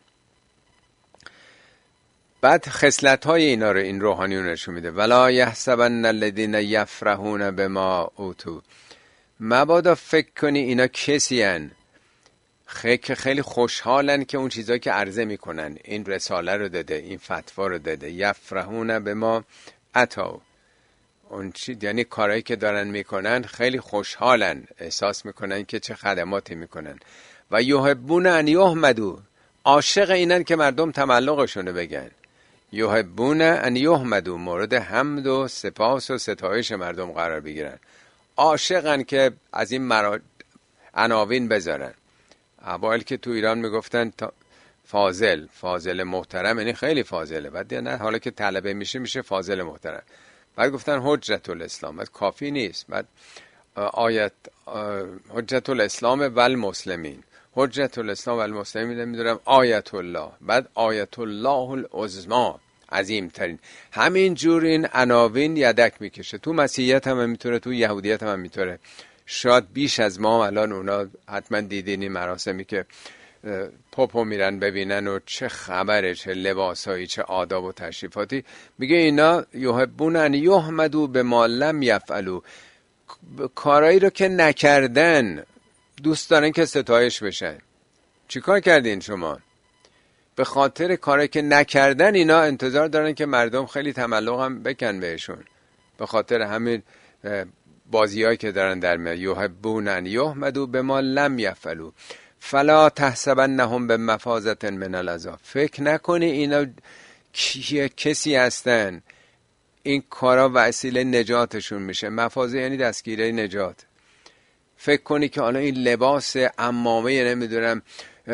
بعد خصلت های اینا رو این روحانیون نشون میده. ولا یحسبن الذین یفرحون بما اوتوا، مبادا فکر کنی اینا کسی هن که خیلی خوشحالن که اون چیزایی که عرضه میکنن، این رساله رو داده، این فتوا رو داده. یفرحون بما اتوا، اون چی یعنی کارهایی که دارن میکنن خیلی خوشحالن، احساس میکنن که چه خدماتی میکنن. و یحبون ان یحمدوا، عاشق اینن که مردم تملقشونو بگن. یحبون ان یحمدوا، مورد حمد و سپاس و ستایش مردم قرار بگیرن، عاشقن که از این مرا... عناوین بذارن. اوایل که تو ایران میگفتن فاضل، فاضل محترم، یعنی خیلی فاضله، بعد نه حالا که طلبه میشه میشه فاضل محترم. بعد گفتن حجت الاسلام، بعد کافی نیست، بعد آیت حجت الاسلام و المسلمین، حجت الاسلام و المسلمین نمیدونم آیت الله، بعد آیت الله العظمی، عظیم ترین. همین جور این عناوین یدک میکشه. تو مسیحیت هم میتونه، تو یهودیت هم میتونه. شاید بیش از ما الان اونا حتما دیدین این مراسمی که پاپو میرن ببینن و چه خبره، چه لباسایی، چه آداب و تشریفاتی. میگه اینا یحبون ان یحمدوا بما لم یفعلوا، کارایی رو که نکردن دوست دارن که ستایش بشن. چیکار کردین شما؟ به خاطر کارایی که نکردن اینا انتظار دارن که مردم خیلی تملق هم بکن بهشون. به خاطر همین بازیایی که دارن در میاد. یحبون ان یحمدوا بما لم یفعلوا فلا تحسبنهم بمفازة من العذاب، فکر نکنی اینا کسی هستن این کارا وسیله نجاتشون میشه. مفازه یعنی دستگیره نجات. فکر کنی که حالا این لباس عمامه نمیدونم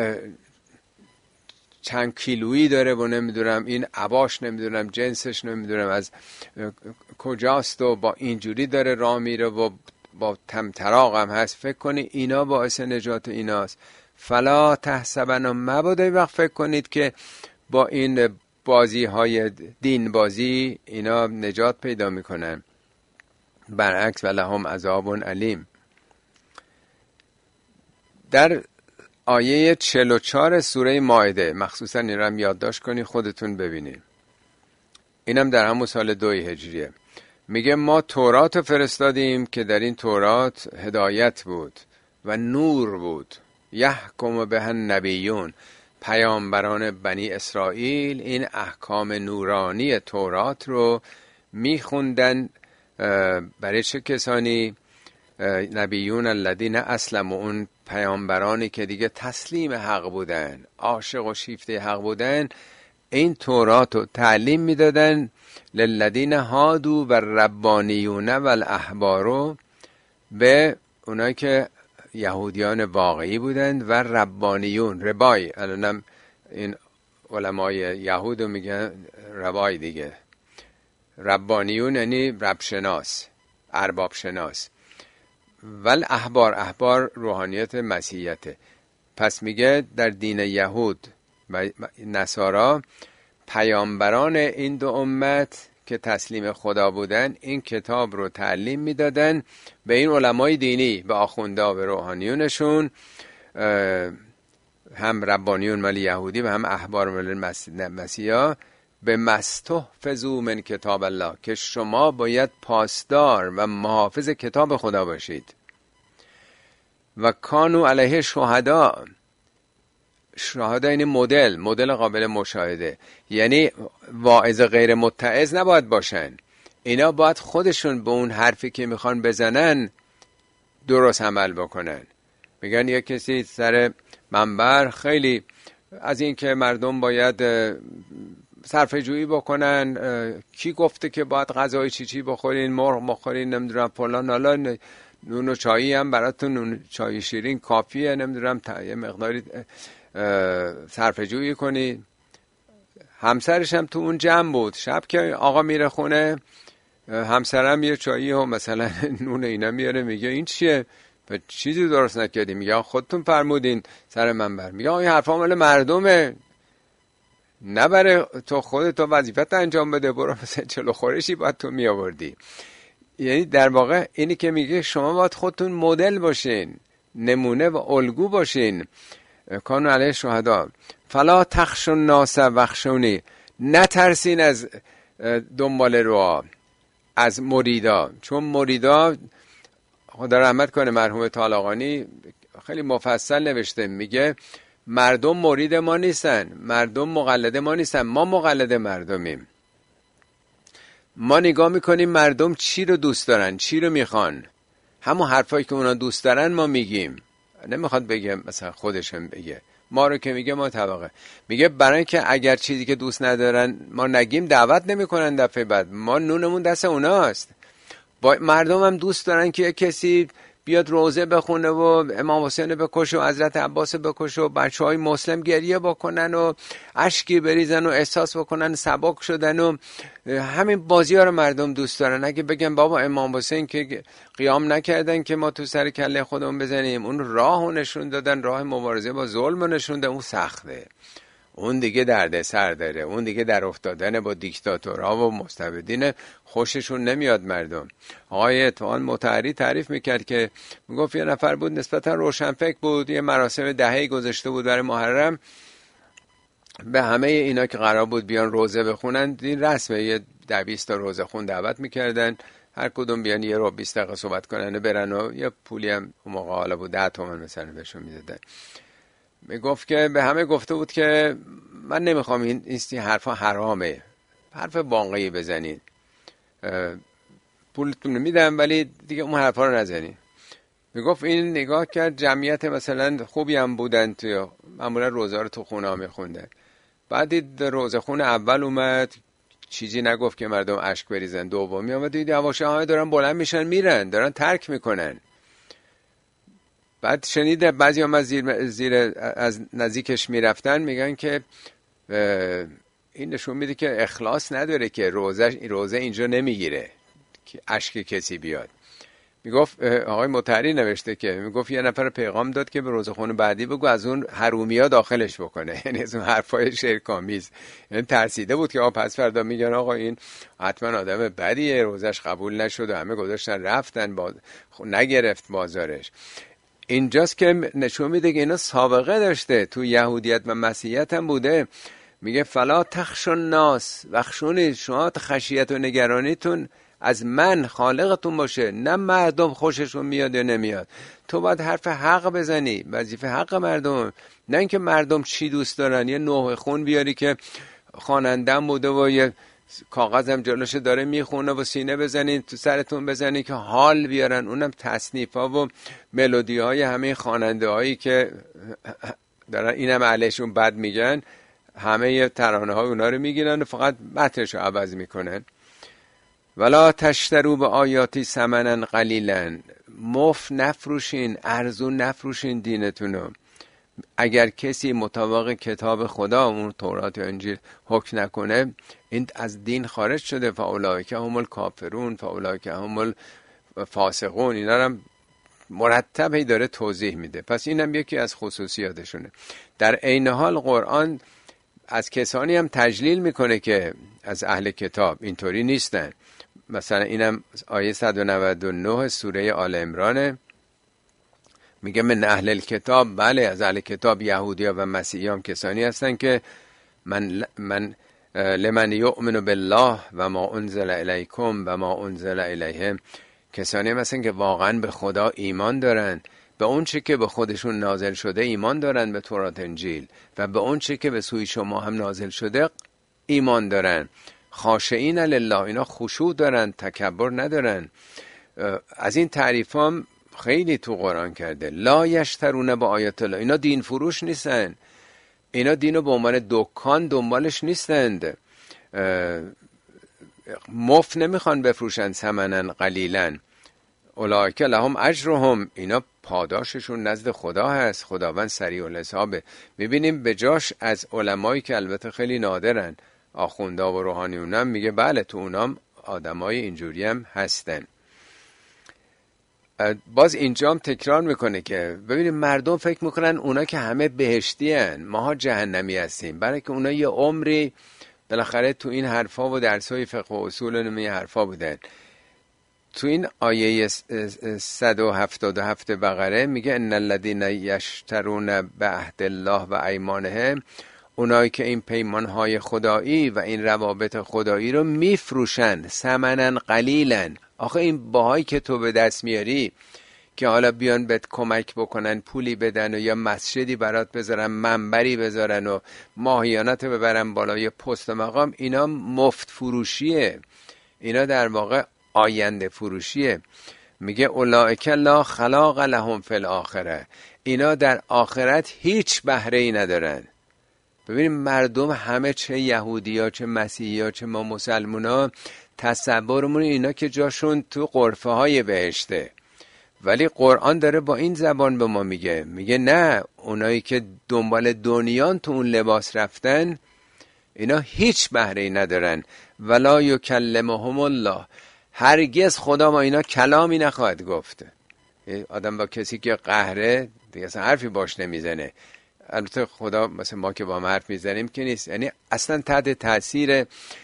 چند کیلویی داره و نمیدونم این عباش نمیدونم جنسش نمیدونم از کجاست و با اینجوری داره راه میره و با تمطراق هم هست، فکر کنی اینا باعث نجات ایناست. فلا تحسبن، مبادا وقت فکر کنید که با این بازی های دین بازی اینا نجات پیدا میکنن. برعکس ولهم عذاب علیم. در آیه چهل و چهار سوره مائده، مخصوصا این رو هم یادداشت کنی خودتون ببینید، اینم در همون سال دوی هجریه، میگه ما تورات رو فرستادیم که در این تورات هدایت بود و نور بود، یحکم به النبیون، پیامبران بنی اسرائیل این احکام نورانی تورات رو میخوندن برای چه کسانی؟ نبیون الذین اسلموا، اون پیامبرانی که دیگه تسلیم حق بودن، عاشق و شیفته حق بودن، این تورات رو تعلیم میدادن للذین هادو و ربانیون و الاحبارو، به اونایی که یهودیان واقعی بودند و ربانیون، ربای، الانم این علمای یهودو میگن ربای دیگه، ربانیون یعنی ربشناس، ارباب شناس، ول احبار، احبار روحانیت مسیحیته. پس میگه در دین یهود و نصارا پیامبران این دو امت که تسلیم خدا بودن این کتاب رو تعلیم میدادن به این علمای دینی، به آخونده و به روحانیونشون، هم ربانیون مال یهودی و هم احبار مال مسیحا، به مستحفظوا من کتاب الله، که شما باید پاسدار و محافظ کتاب خدا باشید. و کانوا علیه شهدا، شهدا این مدل، مدل قابل مشاهده، یعنی واعظ غیر متعظ نباید باشن، اینا باید خودشون به اون حرفی که میخوان بزنن درست عمل بکنن. میگن یک کسی سر منبر خیلی از این که مردم باید صرفه جویی بکنن، کی گفته که باید غذای چی چی بخورین، مرغ بخورین، نمیدونم فلان، حالا نون و چایی هم براتون، نون چای شیرین کافیه، نمیدونم یه مقداری صرفه جویی کنی. همسرش هم تو اون جمع بود، شب که آقا میره خونه همسرم یه چایی و مثلا نون اینا میاره، میگه این چیه؟ و چیزی درست نکردی؟ میگه خودتون فرمودین سر منبر. میگه این حرفا مال مردمه، نبره تو خودت وظیفت انجام بده، برو مثلا چلو خورشی باید تو می آوردی. یعنی در واقع اینی که میگه شما باید خودتون مدل باشین، نمونه و الگو باشین. کانوا علیه شهدا فلا تخشوا الناس واخشونی، نترسین از دنبال روا، از مریدا، چون مریدا خدا رحمت کنه مرحوم طالقانی خیلی مفصل نوشته، میگه مردم مرید ما نیستن، مردم مقلد ما نیستن، ما مقلد مردمیم. ما نگاه میکنیم مردم چی رو دوست دارن، چی رو میخوان، همون حرفایی که اونا دوست دارن ما میگیم. نمیخواد بگه مثلا خودشم بگه، ما رو که میگه ما طبقه، میگه برای که اگر چیزی که دوست ندارن ما نگیم دعوت نمیکنن دفعه بعد، ما نونمون دست اوناست. با مردم هم دوست دارن که کسی بیاد روزه بخونه و امام حسین بکشه و حضرت عباس بکشه و بچه های مسلم گریه بکنن و اشکی بریزن و احساس بکنن سبک شدن و همین بازی ها رو مردم دوست دارن. اگه بگن بابا امام حسین که قیام نکردن که ما تو سر کله خودمون بزنیم، اون راه نشون دادن، راه مبارزه با ظلم نشون دادن، اون سخته، اون دیگه درد سر داره، اون دیگه در افتادن با دیکتاتورها و مستبدین خوششون نمیاد مردم. آقای اتوان مطهری تعریف میکرد که میگفت یه نفر بود نسبتا روشنفکر بود، یه مراسم دهه‌ای گذاشته بود برای محرم، به همه اینا که قرار بود بیان روزه بخونن، این رسمه، یه ده بیست تا روزه خون دعوت میکردن، هر کدوم بیان یه رو بیست دقیقه صحبت کنن و برن و یه پولی هم اون موقع حالا بود ده تومن مثلا بهشون میدادن. میگفت که به همه گفته بود که من نمیخوام این این حرفا حرامه، حرف واقعی بزنین، پولتون میدم ولی دیگه اون حرفا رو نزنین. میگفت این نگاه کرد، جمعیت مثلا خوبی هم بودن، تو معمولا روزه رو تو خونه ها میخوندن، بعد دید روزه خونه اول اومد چیزی نگفت که مردم اشک بریزن، دومی اومد دید یواشکی دارن بلند میشن میرن، دارن ترک میکنن. بعد شنیده بعضی هم از زیر, زیر از نزدیکش میرفتن، میگن که این نشون میده که اخلاص نداره، که روزه روزه اینجا نمیگیره که اشک کسی بیاد. میگفت آقای مطهری نوشته که میگفت یه نفر پیغام داد که به روزخون بعدی بگو از اون حرومیا داخلش بکنه، یعنی از اون حرفای شرک‌آمیز. یعنی ترسیده بود که آ پس فردا میگن آقا این حتما آدم بدیه، روزش قبول نشد و همه گذاشتن رفتن، باز نگرفت بازارش. اینجاست که نشون میده که اینا سابقه داشته، تو یهودیت و مسیحیت هم بوده. میگه فلا تخشوا الناس واخشونی، شما خشیت و نگرانیتون از من خالقتون باشه، نه مردم خوششون میاد یا نمیاد. تو باید حرف حق بزنی، وظیفه حق مردم، نه اینکه مردم چی دوست دارن. یه نوح خون بیاری که خواننده‌ام بوده و یه کاغذم جلوش داره میخونه و سینه بزنین تو سرتون بزنین که حال بیارن، اونم تصنیف‌ها و ملودی‌های همه خواننده‌هایی که دارن اینم علیشون بد میگن، همه ترانه‌های اونا رو میگیرن و فقط متنش رو عوض میکنن. ولا تشترو به آیاتی ثمنا قلیلا، مف نفروشین، ارزون نفروشین دینتونو. اگر کسی مطابق کتاب خدا، اون تورات یا انجیل حکم نکنه، این از دین خارج شده. فاولئک هم الکافرون فاولئک هم الفاسقون. اینا هم مرتبی داره توضیح میده. پس اینم یکی از خصوصیاتشونه. در عین حال قرآن از کسانی هم تجلیل میکنه که از اهل کتاب اینطوری نیستن. مثلا اینم آیه صد و نود و نه سوره آل عمرانه، میگه من اهل الکتاب، بله از اهل کتاب یهودیا و مسیحیان کسانی هستن که من من لمن یؤمن بالله و ما انزل الیکم و ما انزل الیهم، کسانی هستن که واقعا به خدا ایمان دارن، به اون چه که به خودشون نازل شده ایمان دارن، به تورات انجیل، و به اون چه که به سوی شما هم نازل شده ایمان دارن. خاشعین لله، اینا خشوع دارن، تکبر ندارن. از این تعریف هم خیلی تو قرآن کرده. لا یشترون با آیات الله، اینا دین فروش نیستن، اینا دینو به عنوان دکان دنبالش نیستند، مفت نمیخوان بفروشن ثمنا قلیلا. اولئک لهم اجرهم، اینا پاداششون نزد خدا هست، خداوند سریع الحسابه. میبینیم به جاش از علمایی که البته خیلی نادرن، آخوندا و روحانیونم، میگه بله تو اونام آدمای اینجوری هم هستن. باز اینجا هم تکرار میکنه که ببینیم مردم فکر میکنن اونا که همه بهشتی هن، ماها جهنمی هستیم، برای که اونا یه عمری بالاخره تو این حرفا و درسای فقه و اصول و این حرفا بودن. تو این آیه صد و هفتاد و هفت بقره میگه ان الذین یشترون بعهد الله و ایمانهم، اونایی که این پیمانهای خدایی و این روابط خدایی رو میفروشن ثمنا قلیلا. آخه این باهایی که تو به دست میاری که حالا بیان بهت کمک بکنن، پولی بدن و یا مسجدی برات بذارن، منبری بذارن و ماهیانت ببرن بالا، یا پست مقام، اینا مفت فروشیه، اینا در واقع آینده فروشیه. میگه اولئک لا خلاق لهم فی الاخره، اینا در آخرت هیچ بهره ای ندارن. ببینیم مردم همه، چه یهودی ها چه مسیحی ها چه ما مسلمان ها، تصورمون اینا که جاشون تو غرفه های بهشته، ولی قرآن داره با این زبان به ما میگه، میگه نه، اونایی که دنبال دنیان تو اون لباس رفتن اینا هیچ بهره ای ندارن. ولا یکلمهم الله، هرگز خدا با اینا کلامی نخواهد گفت. آدم با کسی که قهره دیگه اصلا حرفی باش نمیزنه. البته خدا مثل ما که با ما حرف میزنیم که نیست، یعنی اصلا تحت تاثیر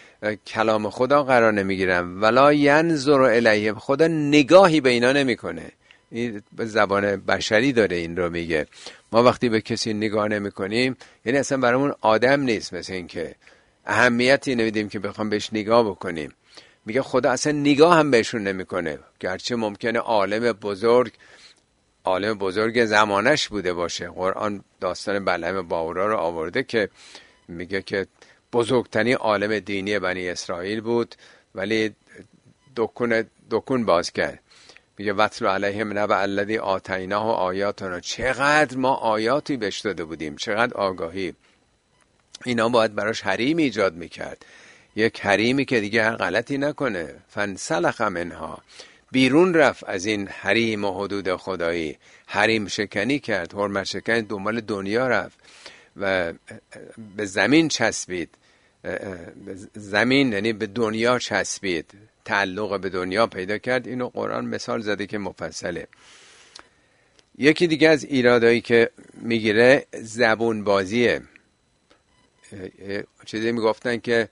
کلام خدا قرار نمیگیرن. ولا ینظر الیهم، خدا نگاهی به اینا نمیکنه. این به زبان بشری داره این رو میگه. ما وقتی به کسی نگاه نمیکنیم یعنی اصلا برامون آدم نیست، مثل این که اهمیتی نمیدیم که بخوام بهش نگاه بکنیم. میگه خدا اصلا نگاه هم بهشون نمیکنه، گرچه ممکنه عالم بزرگ عالم بزرگ زمانش بوده باشه. قرآن داستان بلعم باورا رو آورده که میگه که بزرگترین عالم دینی بنی اسرائیل بود، ولی دکون دکون باز کرد. میگه وَاتْلُ عَلَیْهِمْ نَبَأَ الَّذِی آتَیْنَاهُ آیاتنا، چقدر ما آیاتی بهش داده بودیم، چقدر آگاهی. اینا باید براش حریم ایجاد میکرد، یک حریمی که دیگه هر غلطی نکنه. فانسلخ منها، بیرون رفت از این حریم و حدود خدایی، حریم شکنی کرد، حرمت شکنی، دنبال دنیا رفت و به زمین چسبید. زمین یعنی به دنیا چسبید، تعلق به دنیا پیدا کرد. اینو قرآن مثال زده که مفصله. یکی دیگه از ایرادایی که میگیره زبون بازیه. چیزی میگفتن که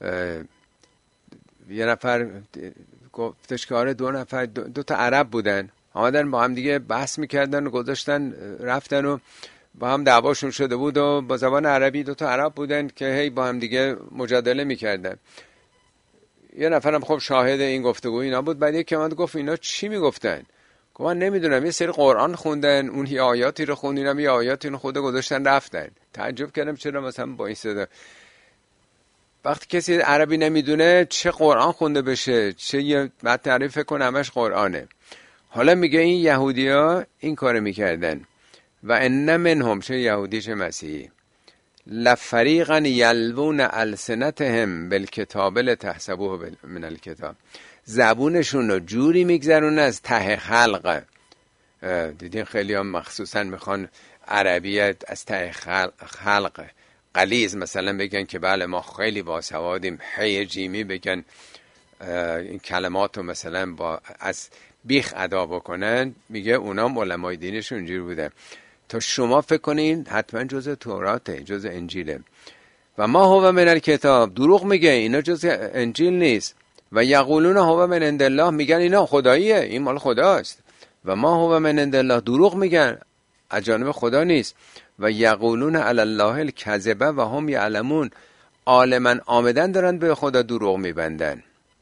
یه نفر گفتش که آره دو نفر دو, دو تا عرب بودن، آمدن با هم دیگه بحث میکردن و گذاشتن رفتن و با هم دعواشون شده بود و با زبان عربی دو تا عرب بودن که هی با هم دیگه مجادله میکردن. یه نفرم خب شاهد این گفتگو اینا بود. بعد یکی اومد گفت اینا چی میگفتن؟ گفت من نمیدونم، یه سری قرآن خوندن، اون یه آیاتی رو خوندن، اینا یه آیاتی رو خود گذاشتن رفتن. تعجب کردم چرا مثلا با این صدا. وقتی کسی عربی نمیدونه چه قرآن خونده بشه، چه یه متن فکر کنه همش قرآنه. حالا میگه این یهودی‌ها این کارو میکردن و ان منهم، چه یهودی چه مسیحی، لفریقا یلوون السنتهم بالکتاب لتحسبوه من الکتاب، زبونشون رو جوری میگذرونه از ته خلق. دیدین خیلی هم مخصوصا میخوان عربیت از ته خلق, خلق. غلیظ مثلا بگن که بله ما خیلی باسوادیم، هی جیمی بگن این کلمات رو مثلا با از بیخ ادا بکنن. میگه اونا علمای دینشون اینجوری بوده. تا شما فکر کنین حتما جز توراته، جز انجیله. و ما هو من الکتاب، دروغ میگه اینا جز انجیل نیست. و یقولون هو من عند الله، میگن اینا خداییه، این مال خداست. و ما هو من عند الله، دروغ میگن از جانب خدا نیست. و یقولون علی الله الکذب و هم یعلمون، عالما آمدن دارن به خدا دروغ میبندن.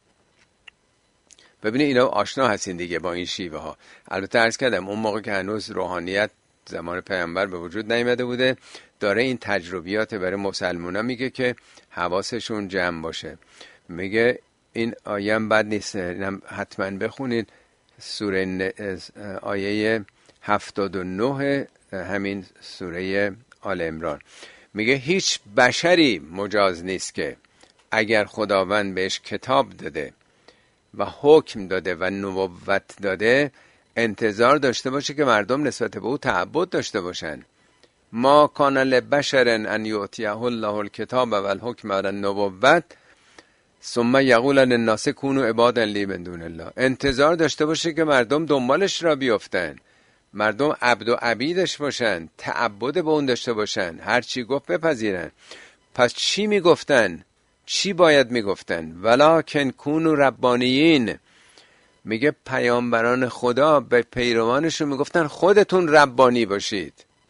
ببینید اینا آشنا هستین دیگه با این شیوه ها. البته عرض کردم اون موقع که هنوز روحانیت زمان پیامبر به وجود نیامده بوده، داره این تجربیات برای مسلمونا میگه که حواسشون جمع باشه. میگه این آیه هم بد نیست، حتما بخونید. سوره آیه هفتاد و نه همین سوره آل عمران میگه هیچ بشری مجاز نیست که اگر خداوند بهش کتاب داده و حکم داده و نبوت داده انتظار داشته باشه که مردم نسبت به او تعبد داشته باشن. ما کان لبشر ان یؤتیه الله الکتاب و الحکم و النبوت ثم یقول للناس کونوا عبادا لی من دون الله. انتظار داشته باشه که مردم دنبالش را بیفتن، مردم عبد و عبیدش باشن، تعبد به اون داشته باشن، هر چی گفت بپذیرن. پس چی میگفتن؟ چی باید میگفتن؟ ولکن کونوا ربانیین. میگه پیامبران خدا به پیروانشون میگفتن خودتون ربانی باشید.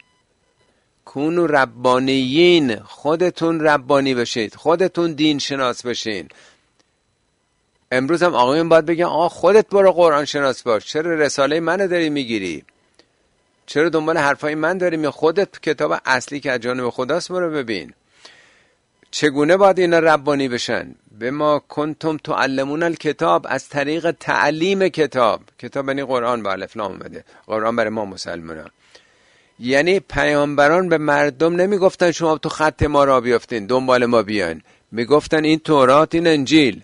کونوا ربانیین، خودتون ربانی باشید، خودتون دین شناس باشین. امروز هم آقایون باید بگن آه خودت برو قرآن شناس باش، چرا رساله منو داری میگیری؟ چرا دنبال حرفای من داری می؟ خودت کتاب اصلی که از جانب خداست برو ببین. چگونه باید اینا ربانی بشن؟ به ما کنتم تعلمون الکتاب، از طریق تعلیم کتاب. کتاب یعنی قرآن با الف لام اومده، قرآن برای ما مسلمانان. یعنی پیامبران به مردم نمیگفتن شما تو خط ما را بیافتین دنبال ما بیان، میگفتن این تورات این انجیل،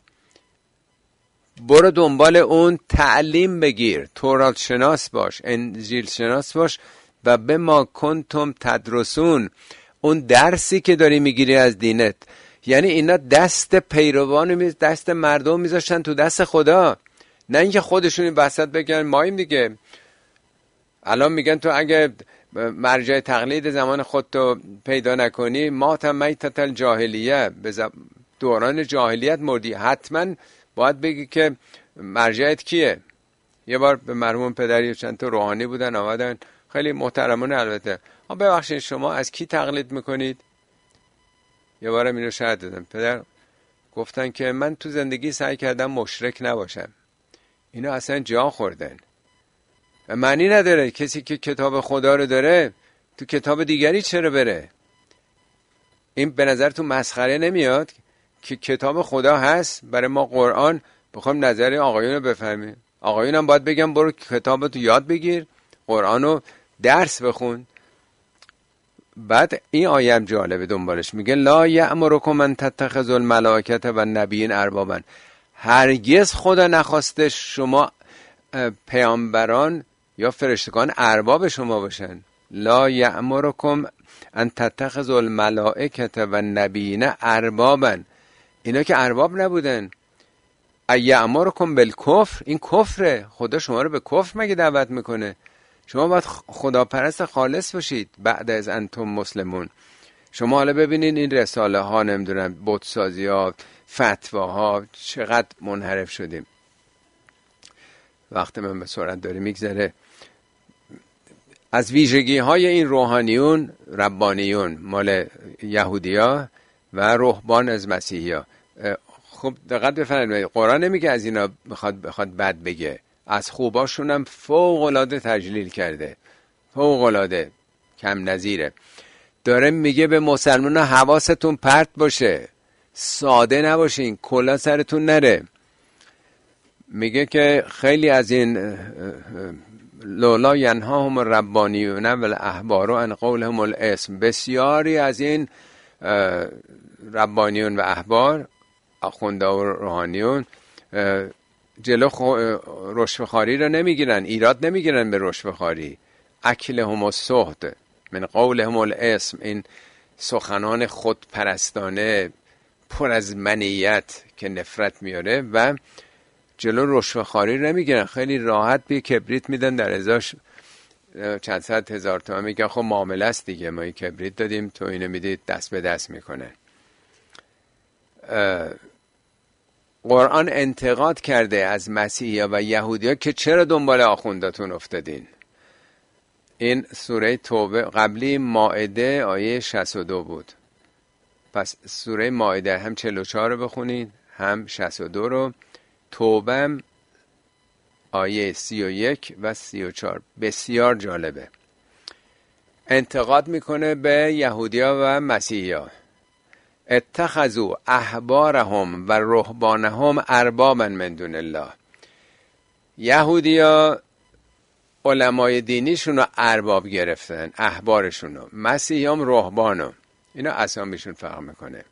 برو دنبال اون تعلیم بگیر، تورات شناس باش، انجیل شناس باش. و به ما کنتم تدرسون، اون درسی که داری میگیری از دینت. یعنی اینا دست پیروان میز دست مردم میذاشتن تو دست خدا، نه اینکه خودشون این وسط بگن ماییم دیگه. الان میگن تو اگه مرجع تقلید زمان خودتو پیدا نکنی ما تمیتت الجاهلیه، به دوران جاهلیت مردی. حتما باید بگی که مرجعت کیه. یه بار به مرحوم پدری چند تا روحانی بودن آمدن، خیلی محترمانه البته، ها ببخشید شما از کی تقلید میکنید؟ یه بارم اینو شرط دادم. پدر گفتن که من تو زندگی سعی کردم مشرک نباشم. اینا اصلا جا خوردن، معنی نداره. کسی که کتاب خدا رو داره تو کتاب دیگری چرا بره؟ این به نظر تو مسخره نمیاد که کتاب خدا هست برای ما قرآن؟ بخوام نظر آقایون رو بفهمیم. آقایون هم باید بگم برو کتابتو یاد بگیر، قرآن رو درس بخون. بعد این آیه هم جالبه دنبالش میگه لا یأمرکم ان تتخذوا الملائکه والنبیین اربابا. هرگز خدا نخواسته شما پیامبران یا فرشتگان ارباب شما باشن. لا یأمرکم ان تتخذوا الملائکه والنبیین اربابا. اینا که ارباب نبودن. ایامرکم بالکفر، این کفره. خدا شما رو به کفر مگه دعوت میکنه؟ شما باید خداپرست خالص باشید بعد از انتم مسلمون. شما حالا ببینید این رساله ها، نمیدونم بتسازی ها، فتواها، چقدر منحرف شدیم. وقت من به سرعت داره میگذره. از ویژگی های این روحانیون، ربانیون مال یهودیا و رهبان از مسیحیا، خب دقت بفرمایید قرآن نمیگه از اینا بخواد بخواد بد بگه، از خوباشون هم فوق العاده تجلیل کرده، فوق العاده کم نظیره. داره میگه به مسلمان ها حواستون پرت باشه، ساده نباشین، کلا سرتون نره. میگه که خیلی از این لولا ینهاهم الربانیون والاحبار عن قولهم الاسم، بسیاری از این ربانیون و احبار، آخونده و روحانیون، جلو رشوه‌خواری رو نمیگیرن، ایراد نمیگیرن به رشوه‌خواری. اکلهم السحت من قولهم الاسم، این سخنان خودپرستانه پر از منیت که نفرت میاره و جلو رشوه‌خواری نمیگیرن. خیلی راحت بی کبریت میدن، در ازاش چند صد هزار تومان میگن خب معامله است دیگه، ما این کبریت دادیم تو اینو میدید، دست به دست میکنه. قرآن انتقاد کرده از مسیحی‌ها و یهودی‌ها که چرا دنبال آخونداتون افتادین. این سوره توبه قبلی مائده آیه شصت و دو بود، پس سوره مائده هم چهل و چهار رو بخونید هم شصت و دو رو. توبه آیه سی و یک و سی و چهار بسیار جالبه. انتقاد میکنه به یهودیا و مسیحیا. اتخذوا احبارهم و رهبانهم اربابا من دون الله. یهودیا علمای دینیشون رو ارباب گرفتن، احبارشون رو. مسیحیام رهبانو. اینا اسامیشون فرق میکنه.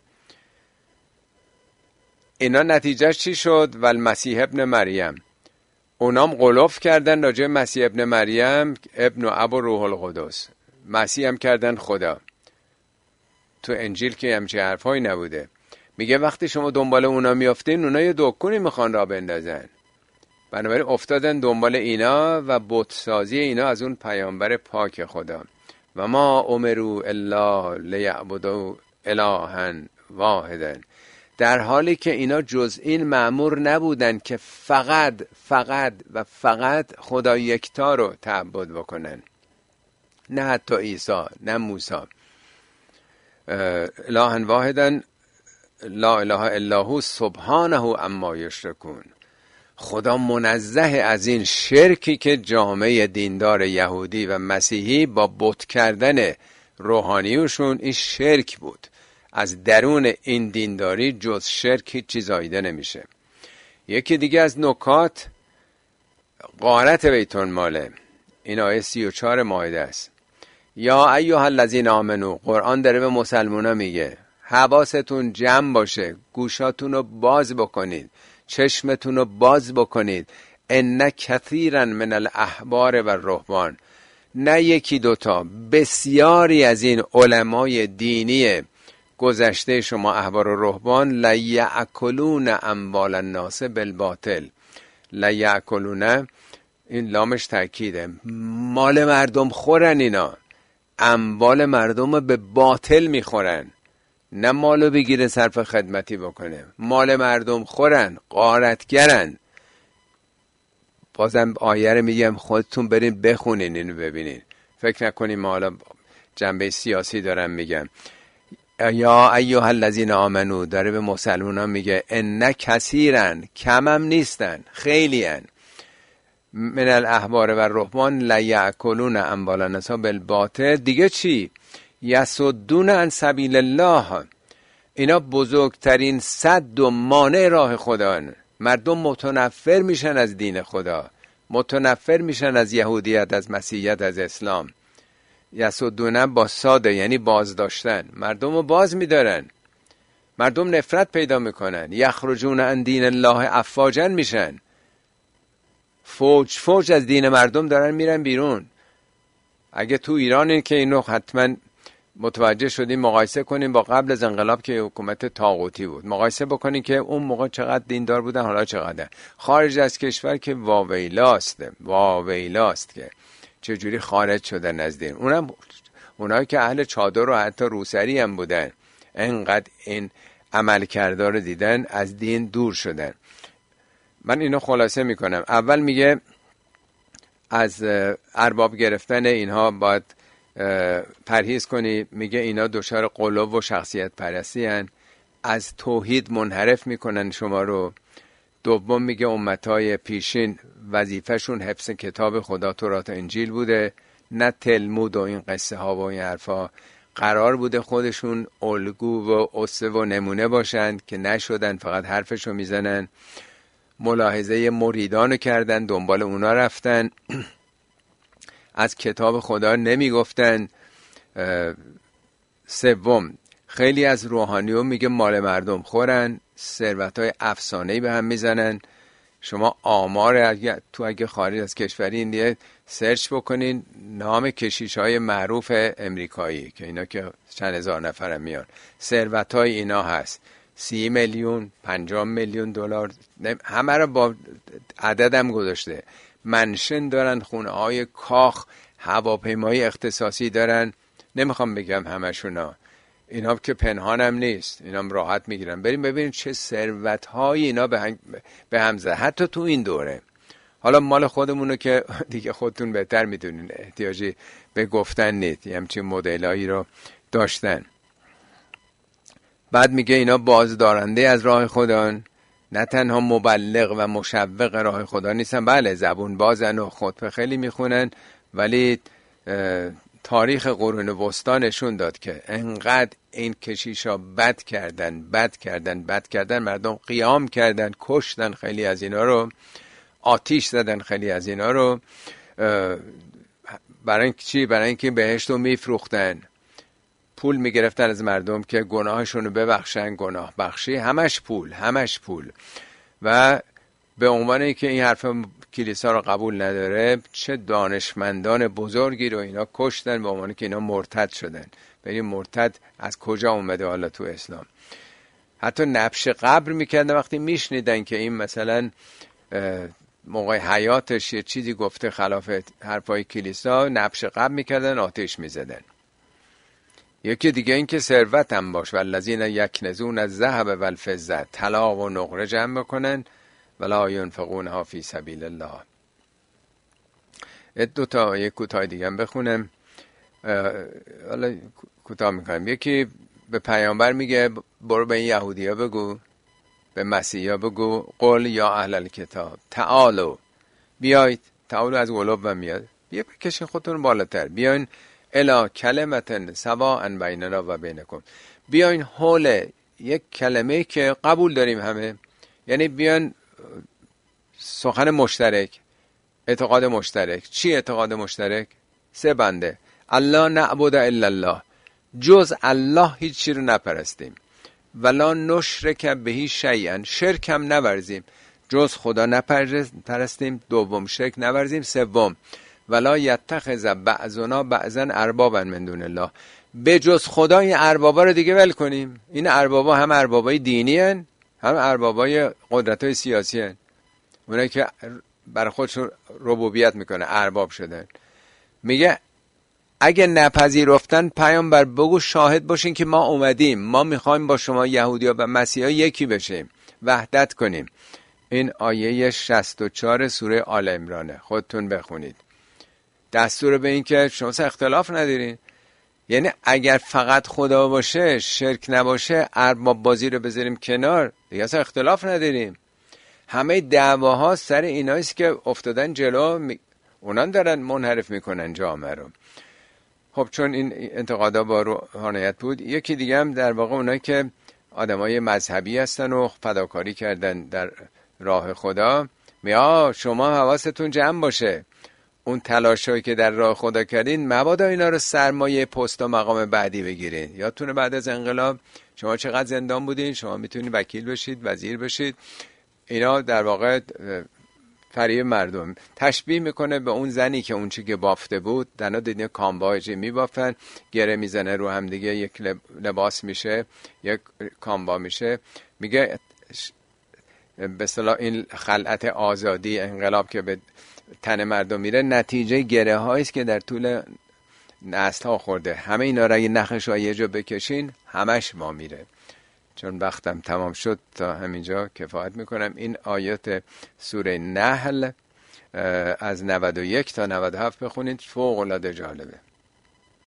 اینا نتیجهش چی شد؟ والمسیح ابن مریم. اونام غلوف کردن راجع مسیح ابن مریم، ابن و ابو روح القدس. مسیح هم کردن خدا. تو انجیل که همچه حرفایی نبوده. میگه وقتی شما دنبال اونا میافتین، اونا یه دکونی میخوان را بندازن. بنابراین افتادن دنبال اینا و بتسازی اینا از اون پیامبر پاک خدا. و ما امروا الا لیعبدوا الها واحدا. در حالی که اینا جز این مأمور نبودن که فقط فقط و فقط خدا یکتا رو تعبد بکنن، نه حتی عیسی نه موسی. الها واحدا لا اله الا هو سبحانه عما یشرکون. خدا منزه از این شرکی که جامعه دیندار یهودی و مسیحی با بت کردن روحانیوشون، این شرک بود. از درون این دینداری جز شرک هیچ چیز زاییده نمیشه. یکی دیگه از نکات غارت بیت الماله. این آیه سی و چهار مائده است. یا ایها الذین آمنو، قرآن داره به مسلمونا میگه حواستون جمع باشه، گوشاتون رو باز بکنید، چشمتون رو باز بکنید. ان کثیرا من الاحبار و الرهبان، نه یکی دوتا، بسیاری از این علمای دینی گذشته شما احبار و رهبان لیأکلون اموال الناس بالباطل. لیأکلون، این لامش تأکیده، مال مردم خورن. اینا اموال مردم رو به باطل میخورن، نه مالو بگیره صرف خدمتی بکنه. مال مردم خورن، غارتگرن. بازم آیه رو میگم خودتون برین بخونین اینو ببینین، فکر نکنین ما حالا جنبه سیاسی دارم میگم. یا ایها الذین آمنو داره به مسلمانان میگه ان کثیرن، کمم نیستن، خیلیان، من الاحبار و الرهبان لیأکلون اموال الناس بالباطل. دیگه چی؟ یصدون عن سبیل الله. اینا بزرگترین سد و مانع راه خدا. مردم متنفر میشن از دین خدا، متنفر میشن از یهودیت، از مسیحیت، از اسلام. یصدون با ساده یعنی باز داشتن، مردم رو باز میدارن، مردم نفرت پیدا میکنن. یخرجون عن دین الله افواجا میشن، فوج فوج از دین مردم دارن میرن بیرون. اگه تو ایران این که اینو حتما متوجه شدیم مقایسه کنیم با قبل از انقلاب که حکومت طاغوتی بود، مقایسه بکنیم که اون موقع چقدر دیندار بودن حالا چقدر. خارج از کشور که واویلاست، واویلاست که چجوری خارج شدن از دین. اونم اونایی که اهل چادر و حتی روسری هم بودن، انقدر این عمل کرده رو دیدن از دین دور شدن. من اینو خلاصه میکنم. اول میگه از ارباب گرفتن اینها باید پرهیز کنی. میگه اینا دچار قلوب و شخصیت پرستی هن، از توحید منحرف میکنن شما رو. دوم میگه امتهای پیشین وظیفهشون حفظ کتاب خدا تورات انجیل بوده، نه تلمود و این قصه ها و این حرفا. قرار بوده خودشون الگو و اسوه و نمونه باشند که نشدن، فقط حرفشو میزنن. ملاحظه مریدانو کردن، دنبال اونا رفتن، از کتاب خدا نمیگفتن. سوم خیلی از روحانیون میگه مال مردم خورن، ثروتای افسانه‌ای به هم میزنن. شما آمار اگه تو اگه خارج از کشوری این سرچ بکنین نام کشیش‌های معروف امریکایی که اینا که چند هزار نفر هم میان، ثروتای اینا هست سی میلیون، پنجاه میلیون دلار، همه رو با عددم گذاشته. منشن دارن، خونه های کاخ، هواپیمای اختصاصی دارن. نمیخوام بگم همشونا، اینا که پنهانم نیست، اینا هم راحت میگیرن. بریم ببینید چه ثروت های اینا به, به هم زده حتی تو این دوره. حالا مال خودمونو که دیگه خودتون بهتر میدونین، احتیاجی به گفتن نیست، همچین مدلایی رو داشتن. بعد میگه اینا بازدارنده از راه خدا، نه تنها مبلغ و مشوق راه خدا نیستن، بله زبون بازن و خطبه خیلی میخونن، ولی تاریخ قرون وسطا نشون داد که انقدر این کشیشا بد کردن بد کردن بد کردن مردم قیام کردن، کشتن خیلی از اینا رو، آتیش زدن خیلی از اینا رو. برای اینکه چی؟ برای اینکه بهشت رو میفروختن، پول میگرفتن از مردم که گناهشون رو ببخشن، گناه بخشی، همش پول همش پول. و به عنوان اینکه این حرف کلیسا رو قبول نداره، چه دانشمندان بزرگی رو اینا کشتن به عنوان که اینا مرتد شدن. بریم مرتد از کجا اومده حالا تو اسلام؟ حتی نبش قبر میکردن وقتی میشنیدن که این مثلا موقع حیاتش یه چیزی گفته خلاف حرفای کلیسا، نبش قبر میکردن، آتش میزدن. یکی دیگه این که ثروت هم باش، والذین یکنزون الذهب والفضه، طلا و نقره جمع بکنن ولا ينفقونها فی سبیل الله. دو تا یک کوتاه دیگه هم بخونم، حالا کوتاه میکنم. یکی به پیامبر میگه برو به این یهودیا بگو، به مسیحا بگو، قل یا اهل الکتاب تعالو، بیایید. تعالو از قلوب و میاد، بیا بکشین خودتون بالاتر، بیاین الا کلمتن سواء بیننا و بینکم، بیاین حول یک کلمه که قبول داریم همه، یعنی بیاین سخن مشترک، اعتقاد مشترک. چی اعتقاد مشترک؟ سه بنده، الله نعبد الا الله، جز الله هیچ چی رو نپرستیم، ولا نشرک بهی شیئا، شرک هم نورزیم، جز خدا نپرستیم، دوم شرک نورزیم، سوم ولا یتخذ بعضنا بعضا اربابا من دون الله، به جز خدا این اربابا رو دیگه ول کنیم. این اربابا هم اربابای دینی هن، هم اربابای قدرتای سیاسی هن، اونایی که برای خودشون ربوبیت میکنه ارباب شدن. میگه اگه نپذیرفتن پیامبر بگو شاهد باشین که ما اومدیم، ما میخوایم با شما یهودیا و مسیحا یکی بشیم، وحدت کنیم. این آیه شصت و چهار سوره آل عمرانه، خودتون بخونید. دستور به این که شما اختلاف ندارین، یعنی اگر فقط خدا باشه، شرک نباشه، ارباب بازی رو بذاریم کنار، دیگه اصلا اختلاف نداریم. همه دعواها سر ایناییست که افتادن جلو، می... اونان دارن منحرف میکنن جامعه رو. خب چون این انتقادا با روحانیت بود، یکی دیگه هم در واقع اونایی که آدمای مذهبی هستن و فداکاری کردن در راه خدا، میا شما حواستون جمع باشه، اون تلاشایی که در راه خدا کردین مبادا اینا رو سرمایه پست و مقام بعدی بگیرین. یادتونه بعد از انقلاب شما چقدر زندان بودین، شما میتونید وکیل بشید، وزیر بشید. اینا در واقع فریب مردم. تشبیه میکنه به اون زنی که اون چی که بافته بود، دنا دیدین کامباجی میبافن، گره میزنه رو هم دیگه، یک لباس میشه، یک کامبا میشه. میگه به اصطلاح این خلعت آزادی، انقلاب که به تن مردم میره، نتیجه گره هایی است که در طول نسل ها خورده. همه اینا را اگه نخش ها یه جا بکشین همش ما میره. چون وقتم تمام شد تا همینجا کفایت میکنم. این آیات سوره نحل از نود و یک تا نود و هفت بخونید، فوق العاده جالبه.